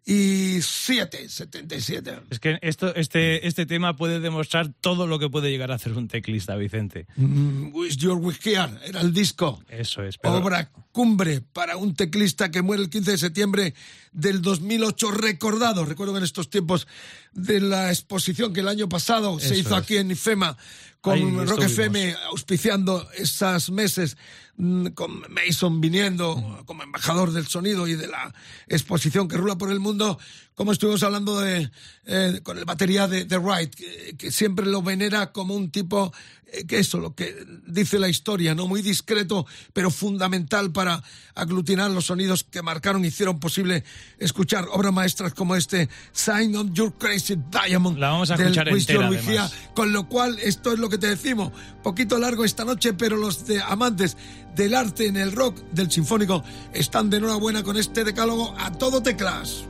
Es que este tema puede demostrar todo lo que puede llegar a hacer un teclista, Vicente. Wish You Were Here era el disco. Eso es. Obra cumbre para un teclista que muere el 15 de septiembre del 2008. Recuerdo que en estos tiempos de la exposición que el año pasado se hizo aquí en IFEMA, con Rock FM auspiciando esos meses, con Mason viniendo como embajador del sonido y de la exposición que rula por el mundo, como estuvimos hablando con el batería de Wright, que siempre lo venera como un tipo que eso, lo que dice la historia, ¿no? Muy discreto, pero fundamental para aglutinar los sonidos que marcaron, hicieron posible escuchar obras maestras como Sign of Your Crazy Diamond. La vamos a escuchar entera, además. Con lo cual, esto es lo que te decimos, poquito largo esta noche, pero los amantes del arte en el rock del sinfónico están de enhorabuena con este decálogo a todo teclas.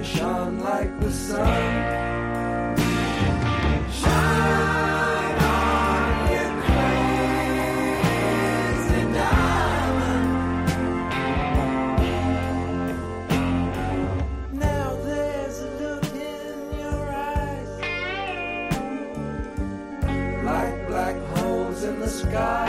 shone like the sun. Shine on, you crazy diamond. Now there's a look in your eyes, like black holes in the sky.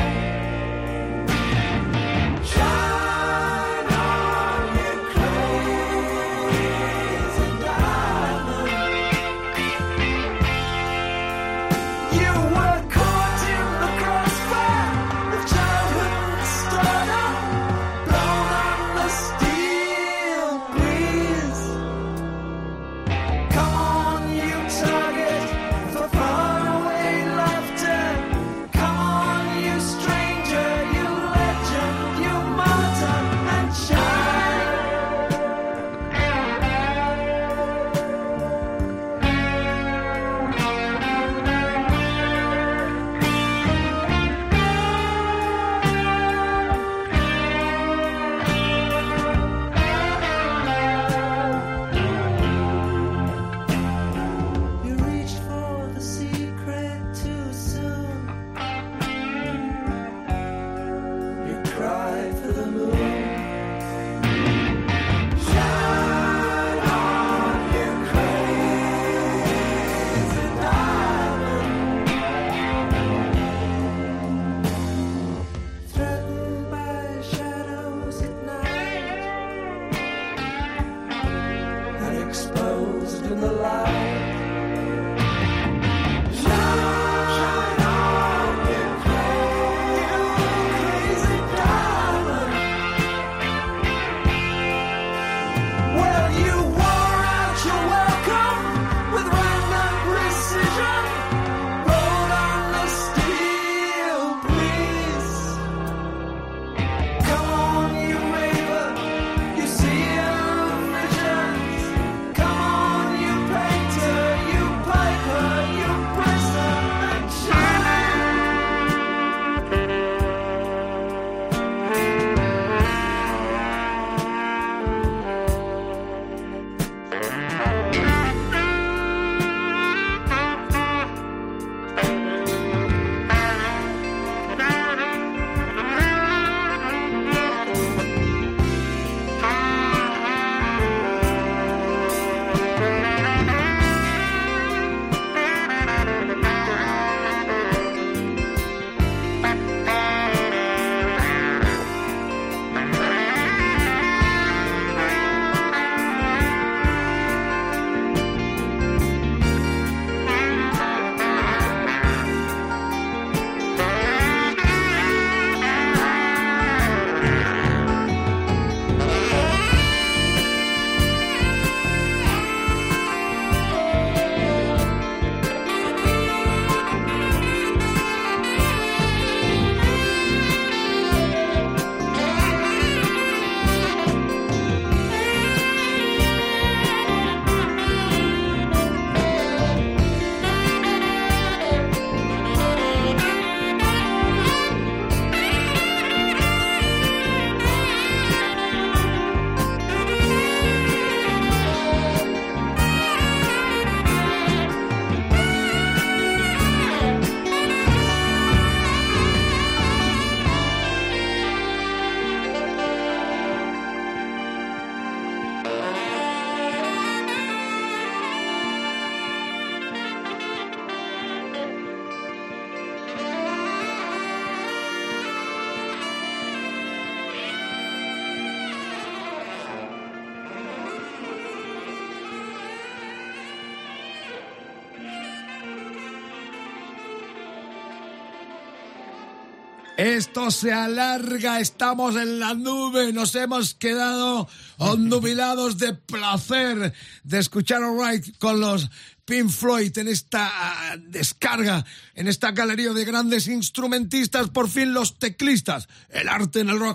Esto se alarga, estamos en la nube, nos hemos quedado onnubilados de placer de escuchar Alright con los Pink Floyd en esta descarga, en esta galería de grandes instrumentistas, por fin los teclistas, el arte en el rock.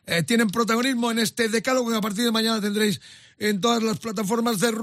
tienen protagonismo en este decálogo que a partir de mañana tendréis en todas las plataformas de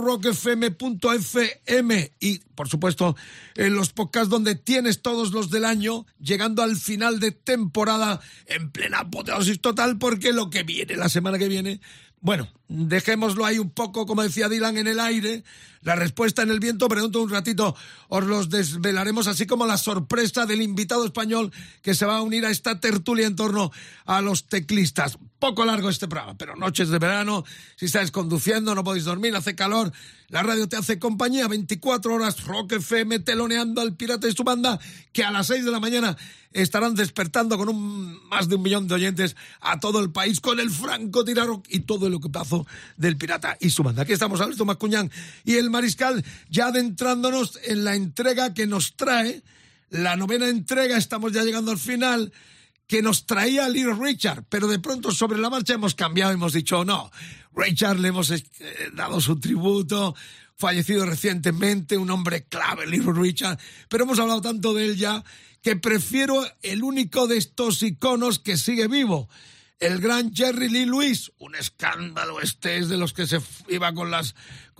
rockfm.fm y, por supuesto, en los podcasts donde tienes todos los del año, llegando al final de temporada en plena apoteosis total, porque lo que viene, la semana que viene, bueno, dejémoslo ahí un poco, como decía Dylan, en el aire. La respuesta en el viento, pero dentro de un ratito os los desvelaremos, así como la sorpresa del invitado español que se va a unir a esta tertulia en torno a los teclistas. Poco largo este programa, pero noches de verano, si estáis conduciendo, no podéis dormir, hace calor, la radio te hace compañía, 24 horas, Rock FM teloneando al Pirata y su banda, que a las 6 de la mañana estarán despertando con más de 1 millón de oyentes a todo el país, con el francotirador y todo el equipazo del Pirata y su banda. Aquí estamos, Alberto Mascuñán y el Mariscal, ya adentrándonos en la entrega que nos trae, la 9ª entrega, estamos ya llegando al final, que nos traía Little Richard, pero de pronto sobre la marcha hemos cambiado, hemos dicho, no, Richard le hemos dado su tributo, fallecido recientemente, un hombre clave, Little Richard, pero hemos hablado tanto de él ya, que prefiero el único de estos iconos que sigue vivo, el gran Jerry Lee Lewis, un escándalo, es de los que se iba con las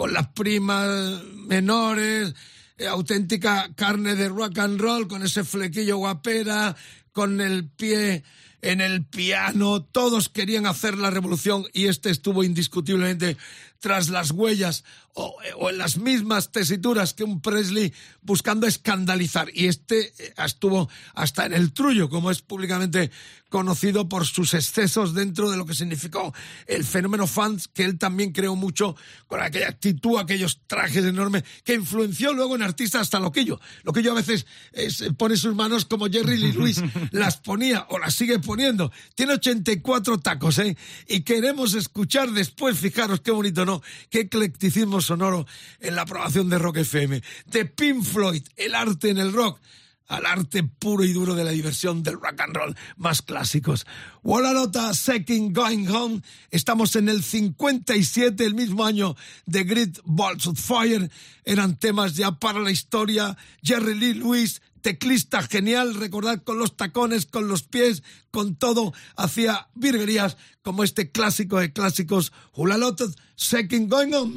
primas menores, auténtica carne de rock and roll, con ese flequillo guapera, con el pie en el piano, todos querían hacer la revolución y este estuvo indiscutiblemente tras las huellas o en las mismas tesituras que un Presley buscando escandalizar, y este estuvo hasta en el trullo, como es públicamente conocido por sus excesos dentro de lo que significó el fenómeno fans, que él también creó mucho con aquella actitud, aquellos trajes enormes, que influenció luego en artistas hasta Loquillo. Loquillo a veces pone sus manos como Jerry Lee Lewis las ponía o las sigue poniendo. Tiene 84 tacos, y queremos escuchar después, fijaros qué bonito, ¿no? Qué eclecticismo sonoro en la programación de Rock FM. De Pink Floyd, el arte en el rock, al arte puro y duro de la diversión del rock and roll más clásicos. Walalota, Second Going Home. Estamos en el 57, el mismo año de Great Balls of Fire. Eran temas ya para la historia. Jerry Lee Lewis, teclista genial, recordad, con los tacones, con los pies, con todo, hacía virguerías como este clásico de clásicos, Walalota, Second Going Home.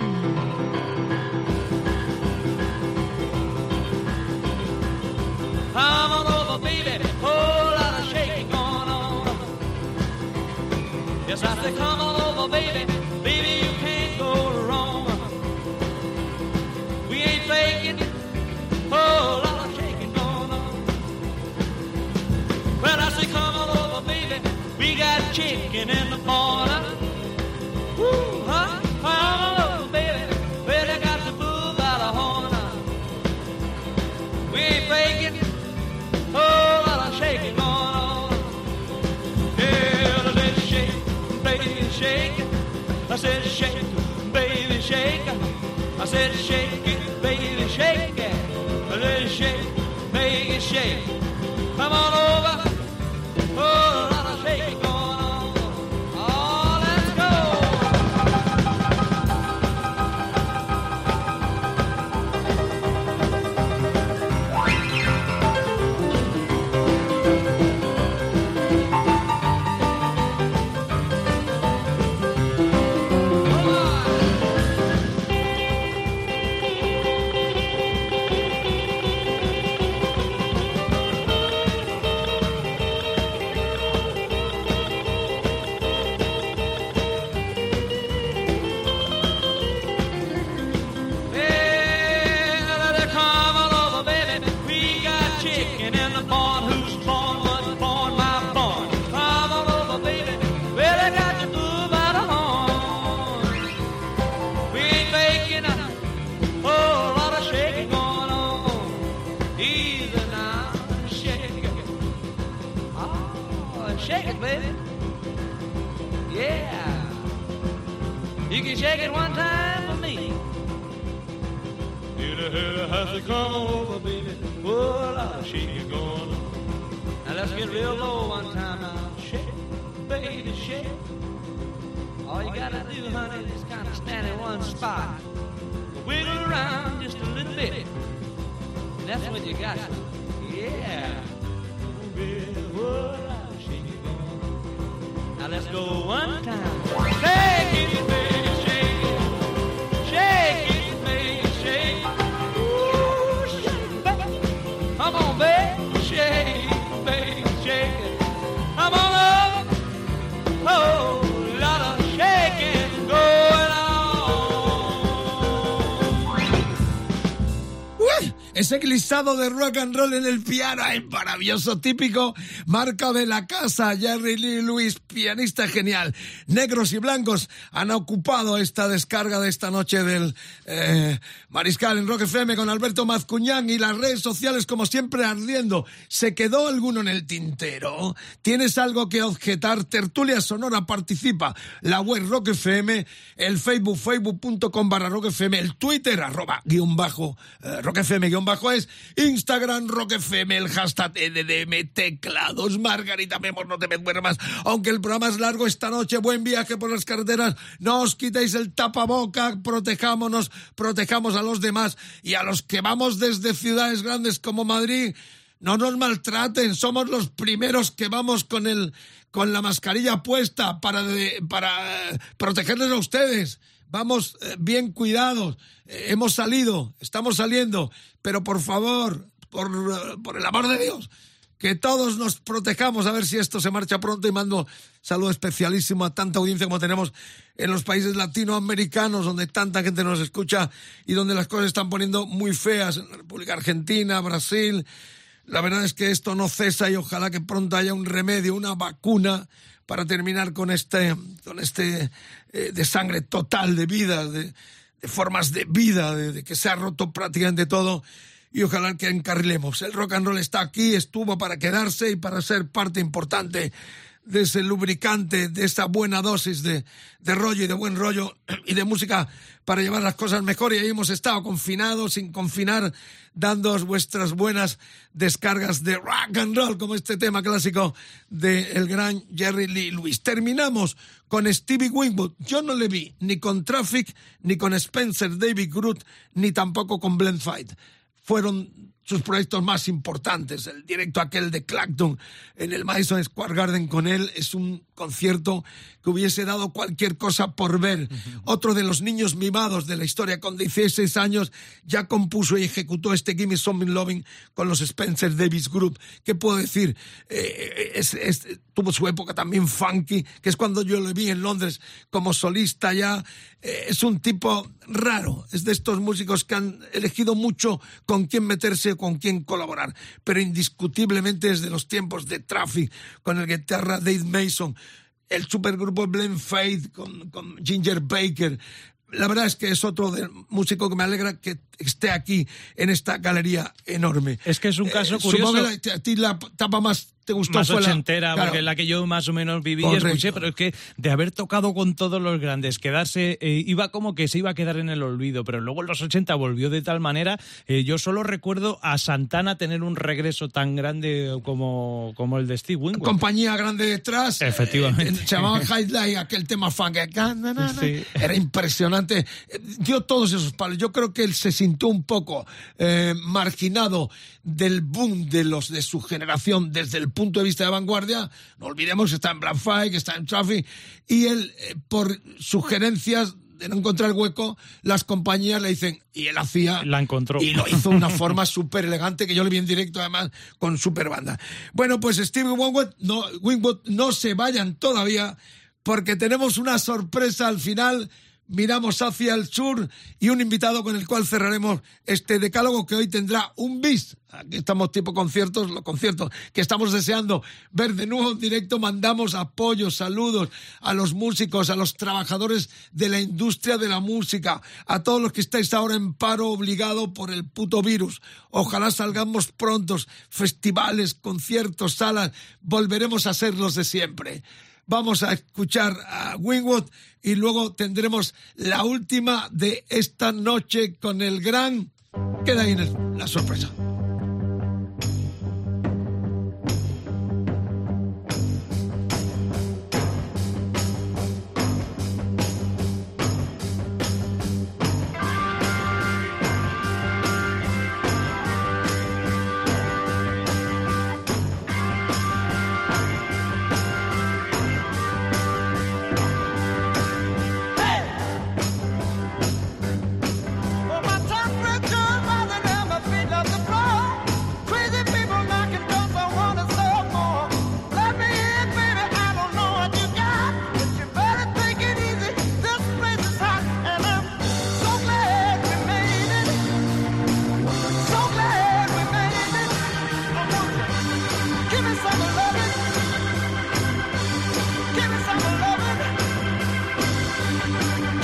Come on over, baby, whole lot of shaking going on. Yes, I say come on over, baby, baby, you can't go wrong. We ain't faking, whole lot of shaking going on. Well, I say come on over, baby, we got chicken in the corner. Woo, huh? Come on over, baby, well, they got the booze out of horn. We ain't faking. Oh, lot of shaking going on. Yeah, let's shake, baby, shake. I said shake, baby, shake. I said shake it, baby, shake it. Let's shake, baby, shake. Come on over. Oh, lot of shaking going on. Oh, let's go. Shake it, baby. Yeah. You can shake it one time for me. Has to come over, baby. Oh, I'll shake it going on. Now let's get real low one time now. Shake, baby, shake. All you gotta do, honey, is kind of stand in one spot. Wiggle around just a little bit. That's what you got. Yeah. Baby, oh, I'll shake it going on. Now let's go one time. Shake it, baby, shake it. Shake it, baby, shake it. Ooh, shake it, baby. Come on, baby, shake it, baby, shake it. Come on up. Oh, lot of shaking going on. ¡Uy! Ese glissado de rock and roll en el piano, el maravilloso, típico, marca de la casa. Jerry Lee Lewis, pianista genial. Negros y blancos han ocupado esta descarga de esta noche del Mariscal en Rock FM con Alberto Mazcuñán, y las redes sociales como siempre ardiendo. ¿Se quedó alguno en el tintero? ¿Tienes algo que objetar? Tertulia Sonora participa. La web Rock FM, el Facebook, facebook.com/Rock FM, el Twitter, @Rock FM es, Instagram Rock FM, el hashtag EDM, teclados. Margarita Memos, no te me duermas, aunque el programa es largo esta noche. Buen viaje por las carreteras, no os quitéis el tapaboca, protejámonos, protejamos a los demás, y a los que vamos desde ciudades grandes como Madrid, no nos maltraten, somos los primeros que vamos con la mascarilla puesta para protegerles a ustedes. Vamos bien cuidados, estamos saliendo, pero por favor, por el amor de Dios, que todos nos protejamos, a ver si esto se marcha pronto. Y mando saludo especialísimo a tanta audiencia como tenemos en los países latinoamericanos, donde tanta gente nos escucha y donde las cosas están poniendo muy feas, en la República Argentina, Brasil. La verdad es que esto no cesa, y ojalá que pronto haya un remedio, una vacuna, para terminar con este desangre total de vida, de formas de vida, de que se ha roto prácticamente todo, y ojalá que encarrilemos. El rock and roll está aquí, estuvo para quedarse y para ser parte importante de ese lubricante, de esa buena dosis de rollo y de buen rollo y de música para llevar las cosas mejor. Y ahí hemos estado confinados, sin confinar, dándoos vuestras buenas descargas de rock and roll, como este tema clásico del gran Jerry Lee Lewis. Terminamos con Stevie Winwood. Yo no le vi ni con Traffic, ni con Spencer David Groot, ni tampoco con Blend Fight. Fueron sus proyectos más importantes. El directo aquel de Clapton en el Madison Square Garden con él es un concierto que hubiese dado cualquier cosa por ver. Otro de los niños mimados de la historia, con 16 años ya compuso y ejecutó este Gimme Something Loving con los Spencer Davis Group. ¿Qué puedo decir? Tuvo su época también funky, que es cuando yo lo vi en Londres como solista ya. Es un tipo raro, es de estos músicos que han elegido mucho con quién meterse o con quién colaborar, pero indiscutiblemente desde los tiempos de Traffic, con el guitarra Dave Mason, el supergrupo Blend Fight con Ginger Baker. La verdad es que es otro músico que me alegra que esté aquí en esta galería enorme. Es que es un caso curioso. Supongo que a ti la etapa más te gustó más fue ochentera, claro, porque es la que yo más o menos viví correcto. Y escuché, pero es que de haber tocado con todos los grandes, quedarse, iba como que se iba a quedar en el olvido, pero luego en los 80 volvió de tal manera. Yo solo recuerdo a Santana tener un regreso tan grande como el de Steve Winwood. Compañía grande detrás. Efectivamente. Se llamaba Highlight, aquel tema funk. Sí. Era impresionante. Dio todos esos palos. Yo creo que él se sintió un poco marginado del boom de su generación desde el punto de vista de vanguardia. No olvidemos que está en Black Fight, que está en Traffic, y él, por sugerencias de no encontrar el hueco, las compañías le dicen, y él hacía... La encontró. Y lo hizo de una forma súper elegante, que yo le vi en directo, además, con súper banda. Bueno, pues Stevie Winwood, no se vayan todavía, porque tenemos una sorpresa al final. Miramos hacia el sur y un invitado con el cual cerraremos este decálogo, que hoy tendrá un bis. Aquí estamos tipo conciertos, los conciertos que estamos deseando ver de nuevo en directo. Mandamos apoyos, saludos a los músicos, a los trabajadores de la industria de la música, a todos los que estáis ahora en paro obligado por el puto virus. Ojalá salgamos prontos, festivales, conciertos, salas, volveremos a ser los de siempre. Vamos a escuchar a Winwood y luego tendremos la última de esta noche con el gran... Queda ahí la sorpresa.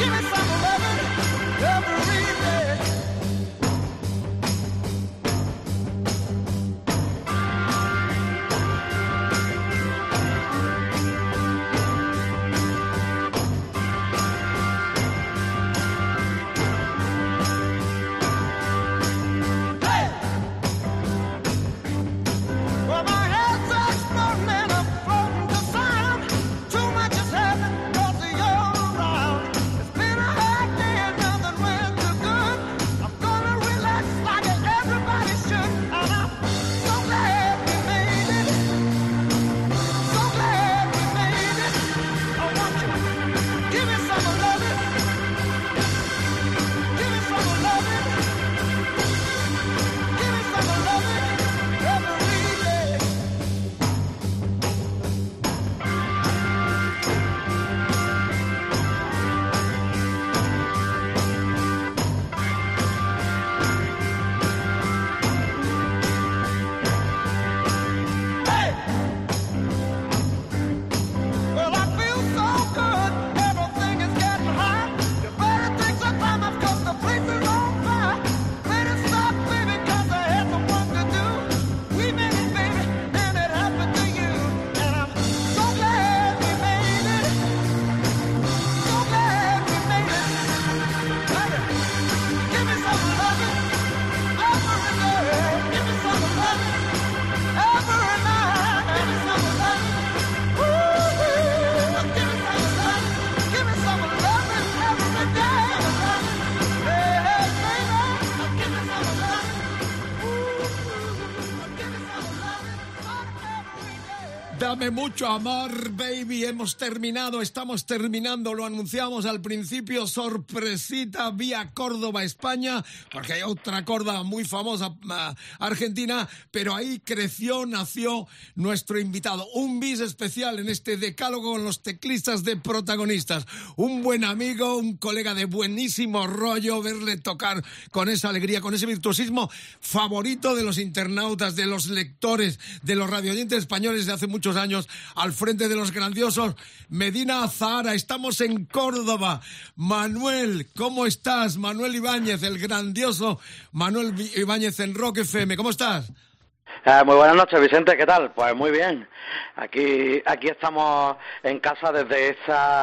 Dame mucho amor, baby. Hemos terminado, estamos terminando, lo anunciamos al principio, sorpresita vía Córdoba, España, porque hay otra Córdoba muy famosa, Argentina, pero ahí creció, nació nuestro invitado. Un bis especial en este decálogo con los teclistas de protagonistas. Un buen amigo, un colega de buenísimo rollo, verle tocar con esa alegría, con ese virtuosismo favorito de los internautas, de los lectores, de los radioyentes españoles de hace muchos años, al frente de los grandiosos Medina Zahara. Estamos en Córdoba. Manuel, ¿cómo estás? Manuel Ibáñez, el grandioso Manuel Ibáñez en Rock FM. ¿Cómo estás? Muy buenas noches, Vicente, ¿qué tal? Pues muy bien. Aquí estamos en casa desde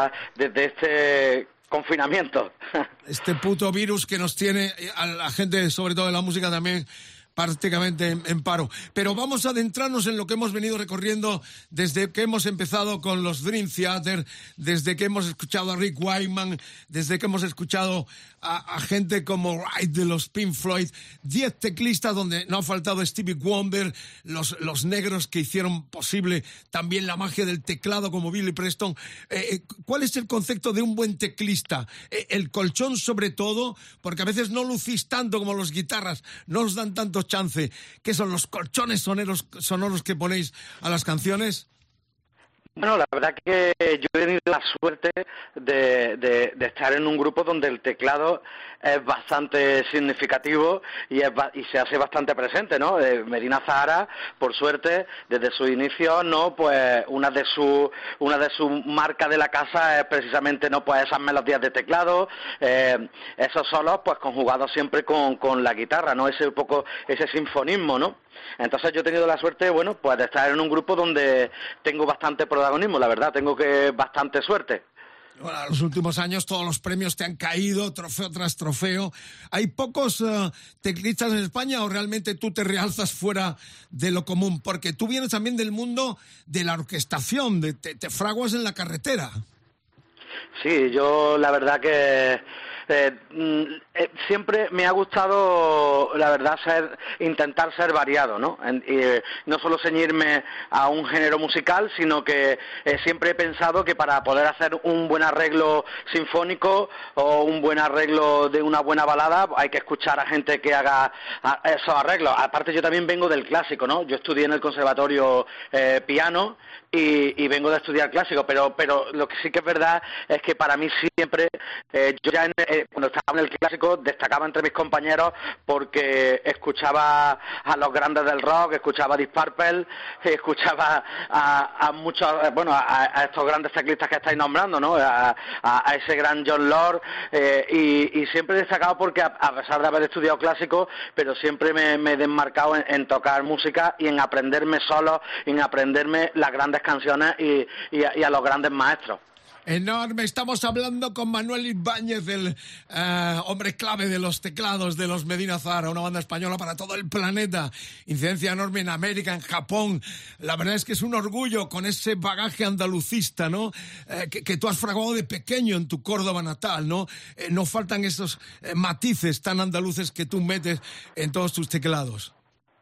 este confinamiento. Este puto virus que nos tiene a la gente, sobre todo de la música también, prácticamente en paro. Pero vamos a adentrarnos en lo que hemos venido recorriendo desde que hemos empezado con los Dream Theater, desde que hemos escuchado a Rick Wakeman, desde que hemos escuchado a gente como Wright de los Pink Floyd, 10 teclistas donde no ha faltado Stevie Wonder, los negros que hicieron posible también la magia del teclado como Billy Preston. ¿Cuál es el concepto de un buen teclista? El colchón sobre todo, porque a veces no lucís tanto como los guitarras, no os dan tanto chance. ¿Qué son los colchones sonoros que ponéis a las canciones? Bueno, la verdad que yo he tenido la suerte de estar en un grupo donde el teclado es bastante significativo y se hace bastante presente, ¿no? Medina Zahara, por suerte, desde sus inicios, ¿no? Pues una de sus marcas de la casa es precisamente, ¿no? Pues esas melodías de teclado, esos solos, pues conjugados siempre con la guitarra, ¿no? Ese sinfonismo, ¿no? Entonces yo he tenido la suerte, bueno, pues de estar en un grupo donde tengo bastante protagonismo, la verdad, tengo bastante suerte. Bueno, en los últimos años todos los premios te han caído, trofeo tras trofeo. ¿Hay pocos teclistas en España o realmente tú te realzas fuera de lo común? Porque tú vienes también del mundo de la orquestación, te fraguas en la carretera. Sí, yo la verdad que siempre me ha gustado, la verdad, intentar ser variado, ¿no? No solo ceñirme a un género musical, sino que siempre he pensado que para poder hacer un buen arreglo sinfónico o un buen arreglo de una buena balada hay que escuchar a gente que haga esos arreglos. Aparte, yo también vengo del clásico, ¿no? Yo estudié en el conservatorio piano y vengo de estudiar clásico, pero lo que sí que es verdad es que para mí siempre, yo ya cuando estaba en el clásico destacaba entre mis compañeros porque escuchaba a los grandes del rock, escuchaba a Deep Purple, escuchaba a muchos, bueno, a estos grandes teclistas que estáis nombrando, ¿no? A ese gran Jon Lord, y siempre he destacado porque a pesar de haber estudiado clásico, pero siempre me he desmarcado en tocar música y en aprenderme solo, en aprenderme las grandes canciones y a los grandes maestros. Enorme, estamos hablando con Manuel Ibáñez, el hombre clave de los teclados de los Medina Zahara, una banda española para todo el planeta, incidencia enorme en América, en Japón. La verdad es que es un orgullo con ese bagaje andalucista, ¿no? Que tú has fraguado de pequeño en tu Córdoba natal, ¿no? No faltan esos matices tan andaluces que tú metes en todos tus teclados.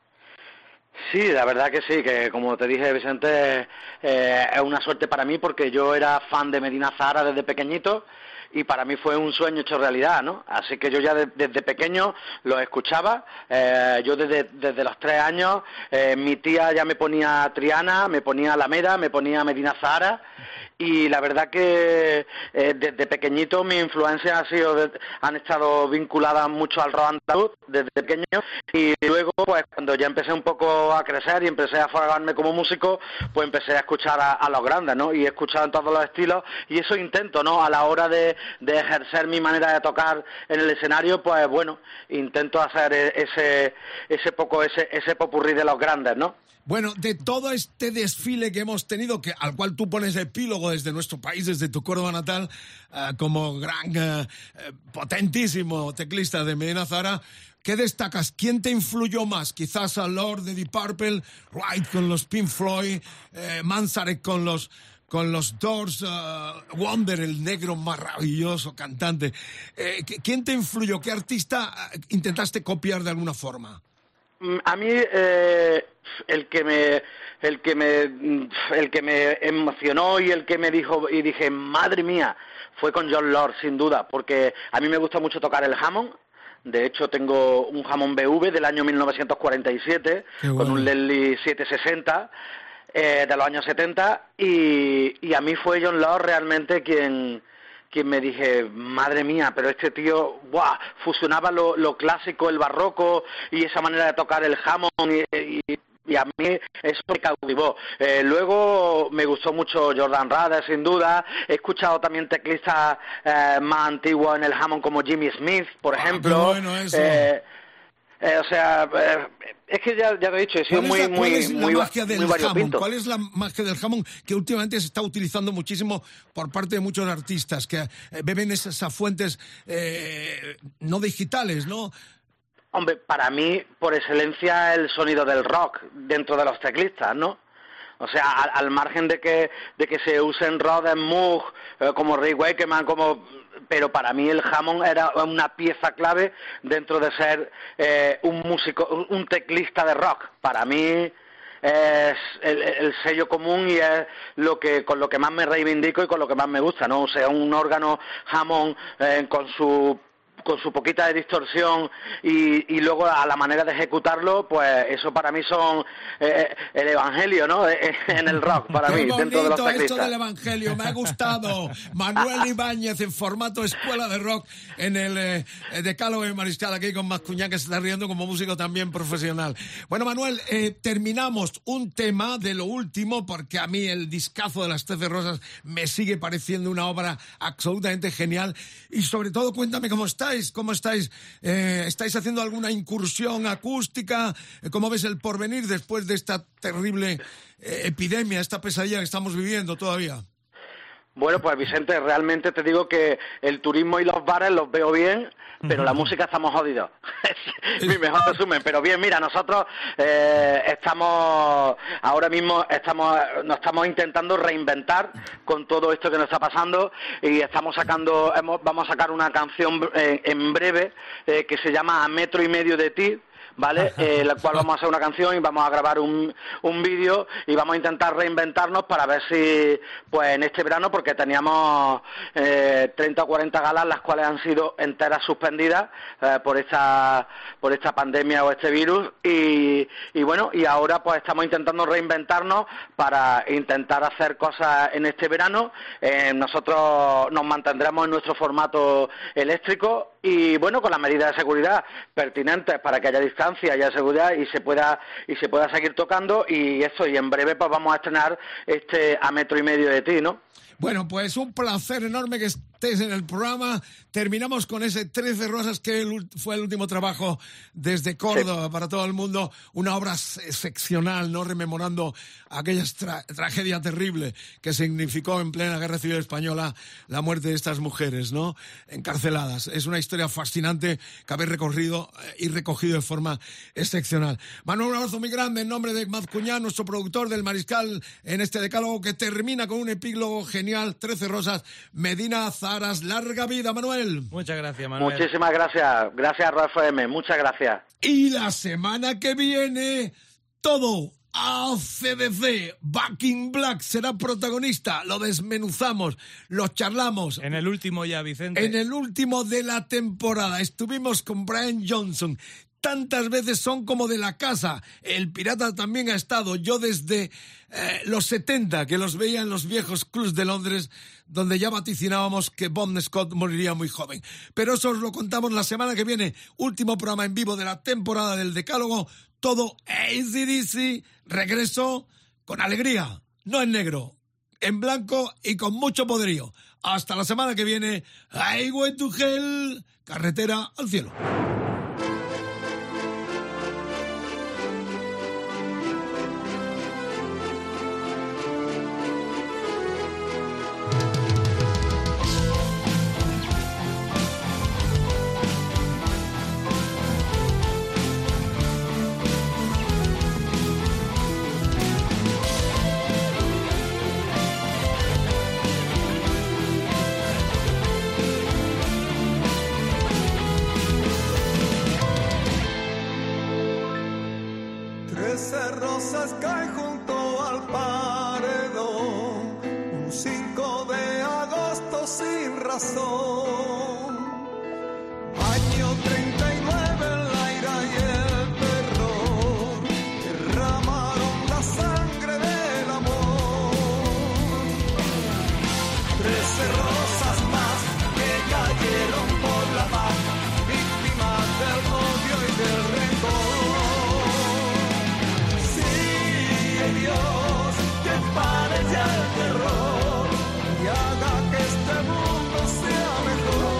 Sí, la verdad que sí, que como te dije, Vicente, es una suerte para mí porque yo era fan de Medina Zahara desde pequeñito y para mí fue un sueño hecho realidad, ¿no? Así que yo ya desde pequeño lo escuchaba, yo desde los 3 años, mi tía ya me ponía Triana, me ponía Alameda, me ponía Medina Zahara, y la verdad que desde pequeñito mis influencias han estado vinculadas mucho al rock andaluz desde pequeño, y luego pues cuando ya empecé un poco a crecer y empecé a formarme como músico, pues empecé a escuchar a los grandes, ¿no? Y he escuchado en todos los estilos, y eso intento, ¿no? A la hora de ejercer mi manera de tocar en el escenario, pues bueno, intento hacer ese popurrí de los grandes, ¿no? Bueno, de todo este desfile que hemos tenido, al cual tú pones epílogo desde nuestro país, desde tu Córdoba natal, como gran, potentísimo teclista de Medina Zahara, ¿qué destacas? ¿Quién te influyó más? Quizás a Lord de Deep Purple, Wright con los Pink Floyd, Manzarek con los Doors, Wonder, el negro maravilloso cantante. ¿Quién te influyó? ¿Qué artista intentaste copiar de alguna forma? A mí el que me emocionó y el que me dijo y dije madre mía fue con Jon Lord, sin duda, porque a mí me gusta mucho tocar el Hammond. De hecho tengo un Hammond BV del año 1947 con un Leslie 760 de los años 70 y a mí fue Jon Lord realmente quien me dije, madre mía, pero este tío, ¡buah!, fusionaba lo clásico, el barroco y esa manera de tocar el Hammond y a mí eso me cautivó. Luego me gustó mucho Jordan Rudder, sin duda. He escuchado también teclistas más antiguos en el Hammond como Jimmy Smith, por ejemplo. Qué bueno eso. O sea, es que ya te he dicho, he sido muy variopinto. ¿Cuál es la magia del Hammond que últimamente se está utilizando muchísimo por parte de muchos artistas que beben esas fuentes no digitales, ¿no? Hombre, para mí, por excelencia, el sonido del rock dentro de los teclistas, ¿no? O sea, al margen de que se usen Rhodes, Moog, como Rick Wakeman, pero para mí el Hammond era una pieza clave dentro de ser un músico, un teclista de rock. Para mí es el sello común y es con lo que más me reivindico y con lo que más me gusta, ¿no? O sea, un órgano Hammond con su poquita de distorsión y luego a la manera de ejecutarlo, pues eso para mí son el evangelio, ¿no? En el rock, para mí, dentro de los teclistas. Esto del evangelio, me ha gustado. Manuel Ibáñez en formato escuela de rock en el Decálogo de Mariscal, aquí con Mascuñán, que se está riendo como músico también profesional. Bueno, Manuel, terminamos un tema de lo último, porque a mí el discazo de las 13 Rosas me sigue pareciendo una obra absolutamente genial, y sobre todo cuéntame cómo estáis. ¿Cómo estáis? ¿Estáis haciendo alguna incursión acústica? ¿Cómo ves el porvenir después de esta terrible epidemia, esta pesadilla que estamos viviendo todavía? Bueno, pues Vicente, realmente te digo que el turismo y los bares los veo bien, pero la música estamos jodidos. Es mi mejor resumen. Pero bien, mira, nosotros ahora mismo nos estamos intentando reinventar con todo esto que nos está pasando y vamos a sacar una canción en breve que se llama A Metro y Medio de Ti, ¿vale? La cual vamos a hacer una canción y vamos a grabar un vídeo y vamos a intentar reinventarnos para ver si, pues en este verano, porque teníamos 30 o 40 galas, las cuales han sido enteras suspendidas por esta pandemia o este virus, y bueno, y ahora pues estamos intentando reinventarnos para intentar hacer cosas en este verano. Nosotros nos mantendremos en nuestro formato eléctrico y bueno, con las medidas de seguridad pertinentes para que haya distancia, haya seguridad y se pueda seguir tocando, y en breve pues vamos a estrenar A metro y medio de ti, ¿no? Bueno, pues un placer enorme que estés en el programa. Terminamos con ese 13 Rosas, que fue el último trabajo desde Córdoba para todo el mundo. Una obra excepcional, ¿no? Rememorando aquella tragedia terrible que significó en plena Guerra Civil Española la muerte de estas mujeres, ¿no? Encarceladas. Es una historia fascinante que habéis recorrido y recogido de forma excepcional. Manuel, un abrazo muy grande en nombre de Maz Cuñán, nuestro productor del Mariscal, en este decálogo que termina con un epílogo genial. 13 Rosas, Medina Zaharas, larga vida, Manuel. Muchas gracias, Manuel. Muchísimas gracias. Gracias, RFM. Muchas gracias. Y la semana que viene, todo ACDC, Back in Black será protagonista. Lo desmenuzamos, lo charlamos. En el último ya, Vicente. En el último de la temporada. Estuvimos con Brian Johnson. Tantas veces son como de la casa. El Pirata también ha estado. Yo desde los 70, que los veía en los viejos clubs de Londres, donde ya vaticinábamos que Bon Scott moriría muy joven. Pero eso os lo contamos la semana que viene. Último programa en vivo de la temporada del Decálogo. Todo AC/DC. Regreso con alegría. No en negro, en blanco y con mucho poderío. Hasta la semana que viene. Highway to Hell. Carretera al cielo. Rosas caen junto al paredón, un 5 de agosto sin razón. Año 39, el aire y el terror derramaron la sangre del amor. 13 rosas más que cayeron por la paz, víctimas del odio y del rencor. Dios, que pare ya el terror y haga que este mundo sea mejor.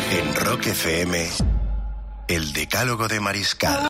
En Rock FM, el Decálogo de Mariscal.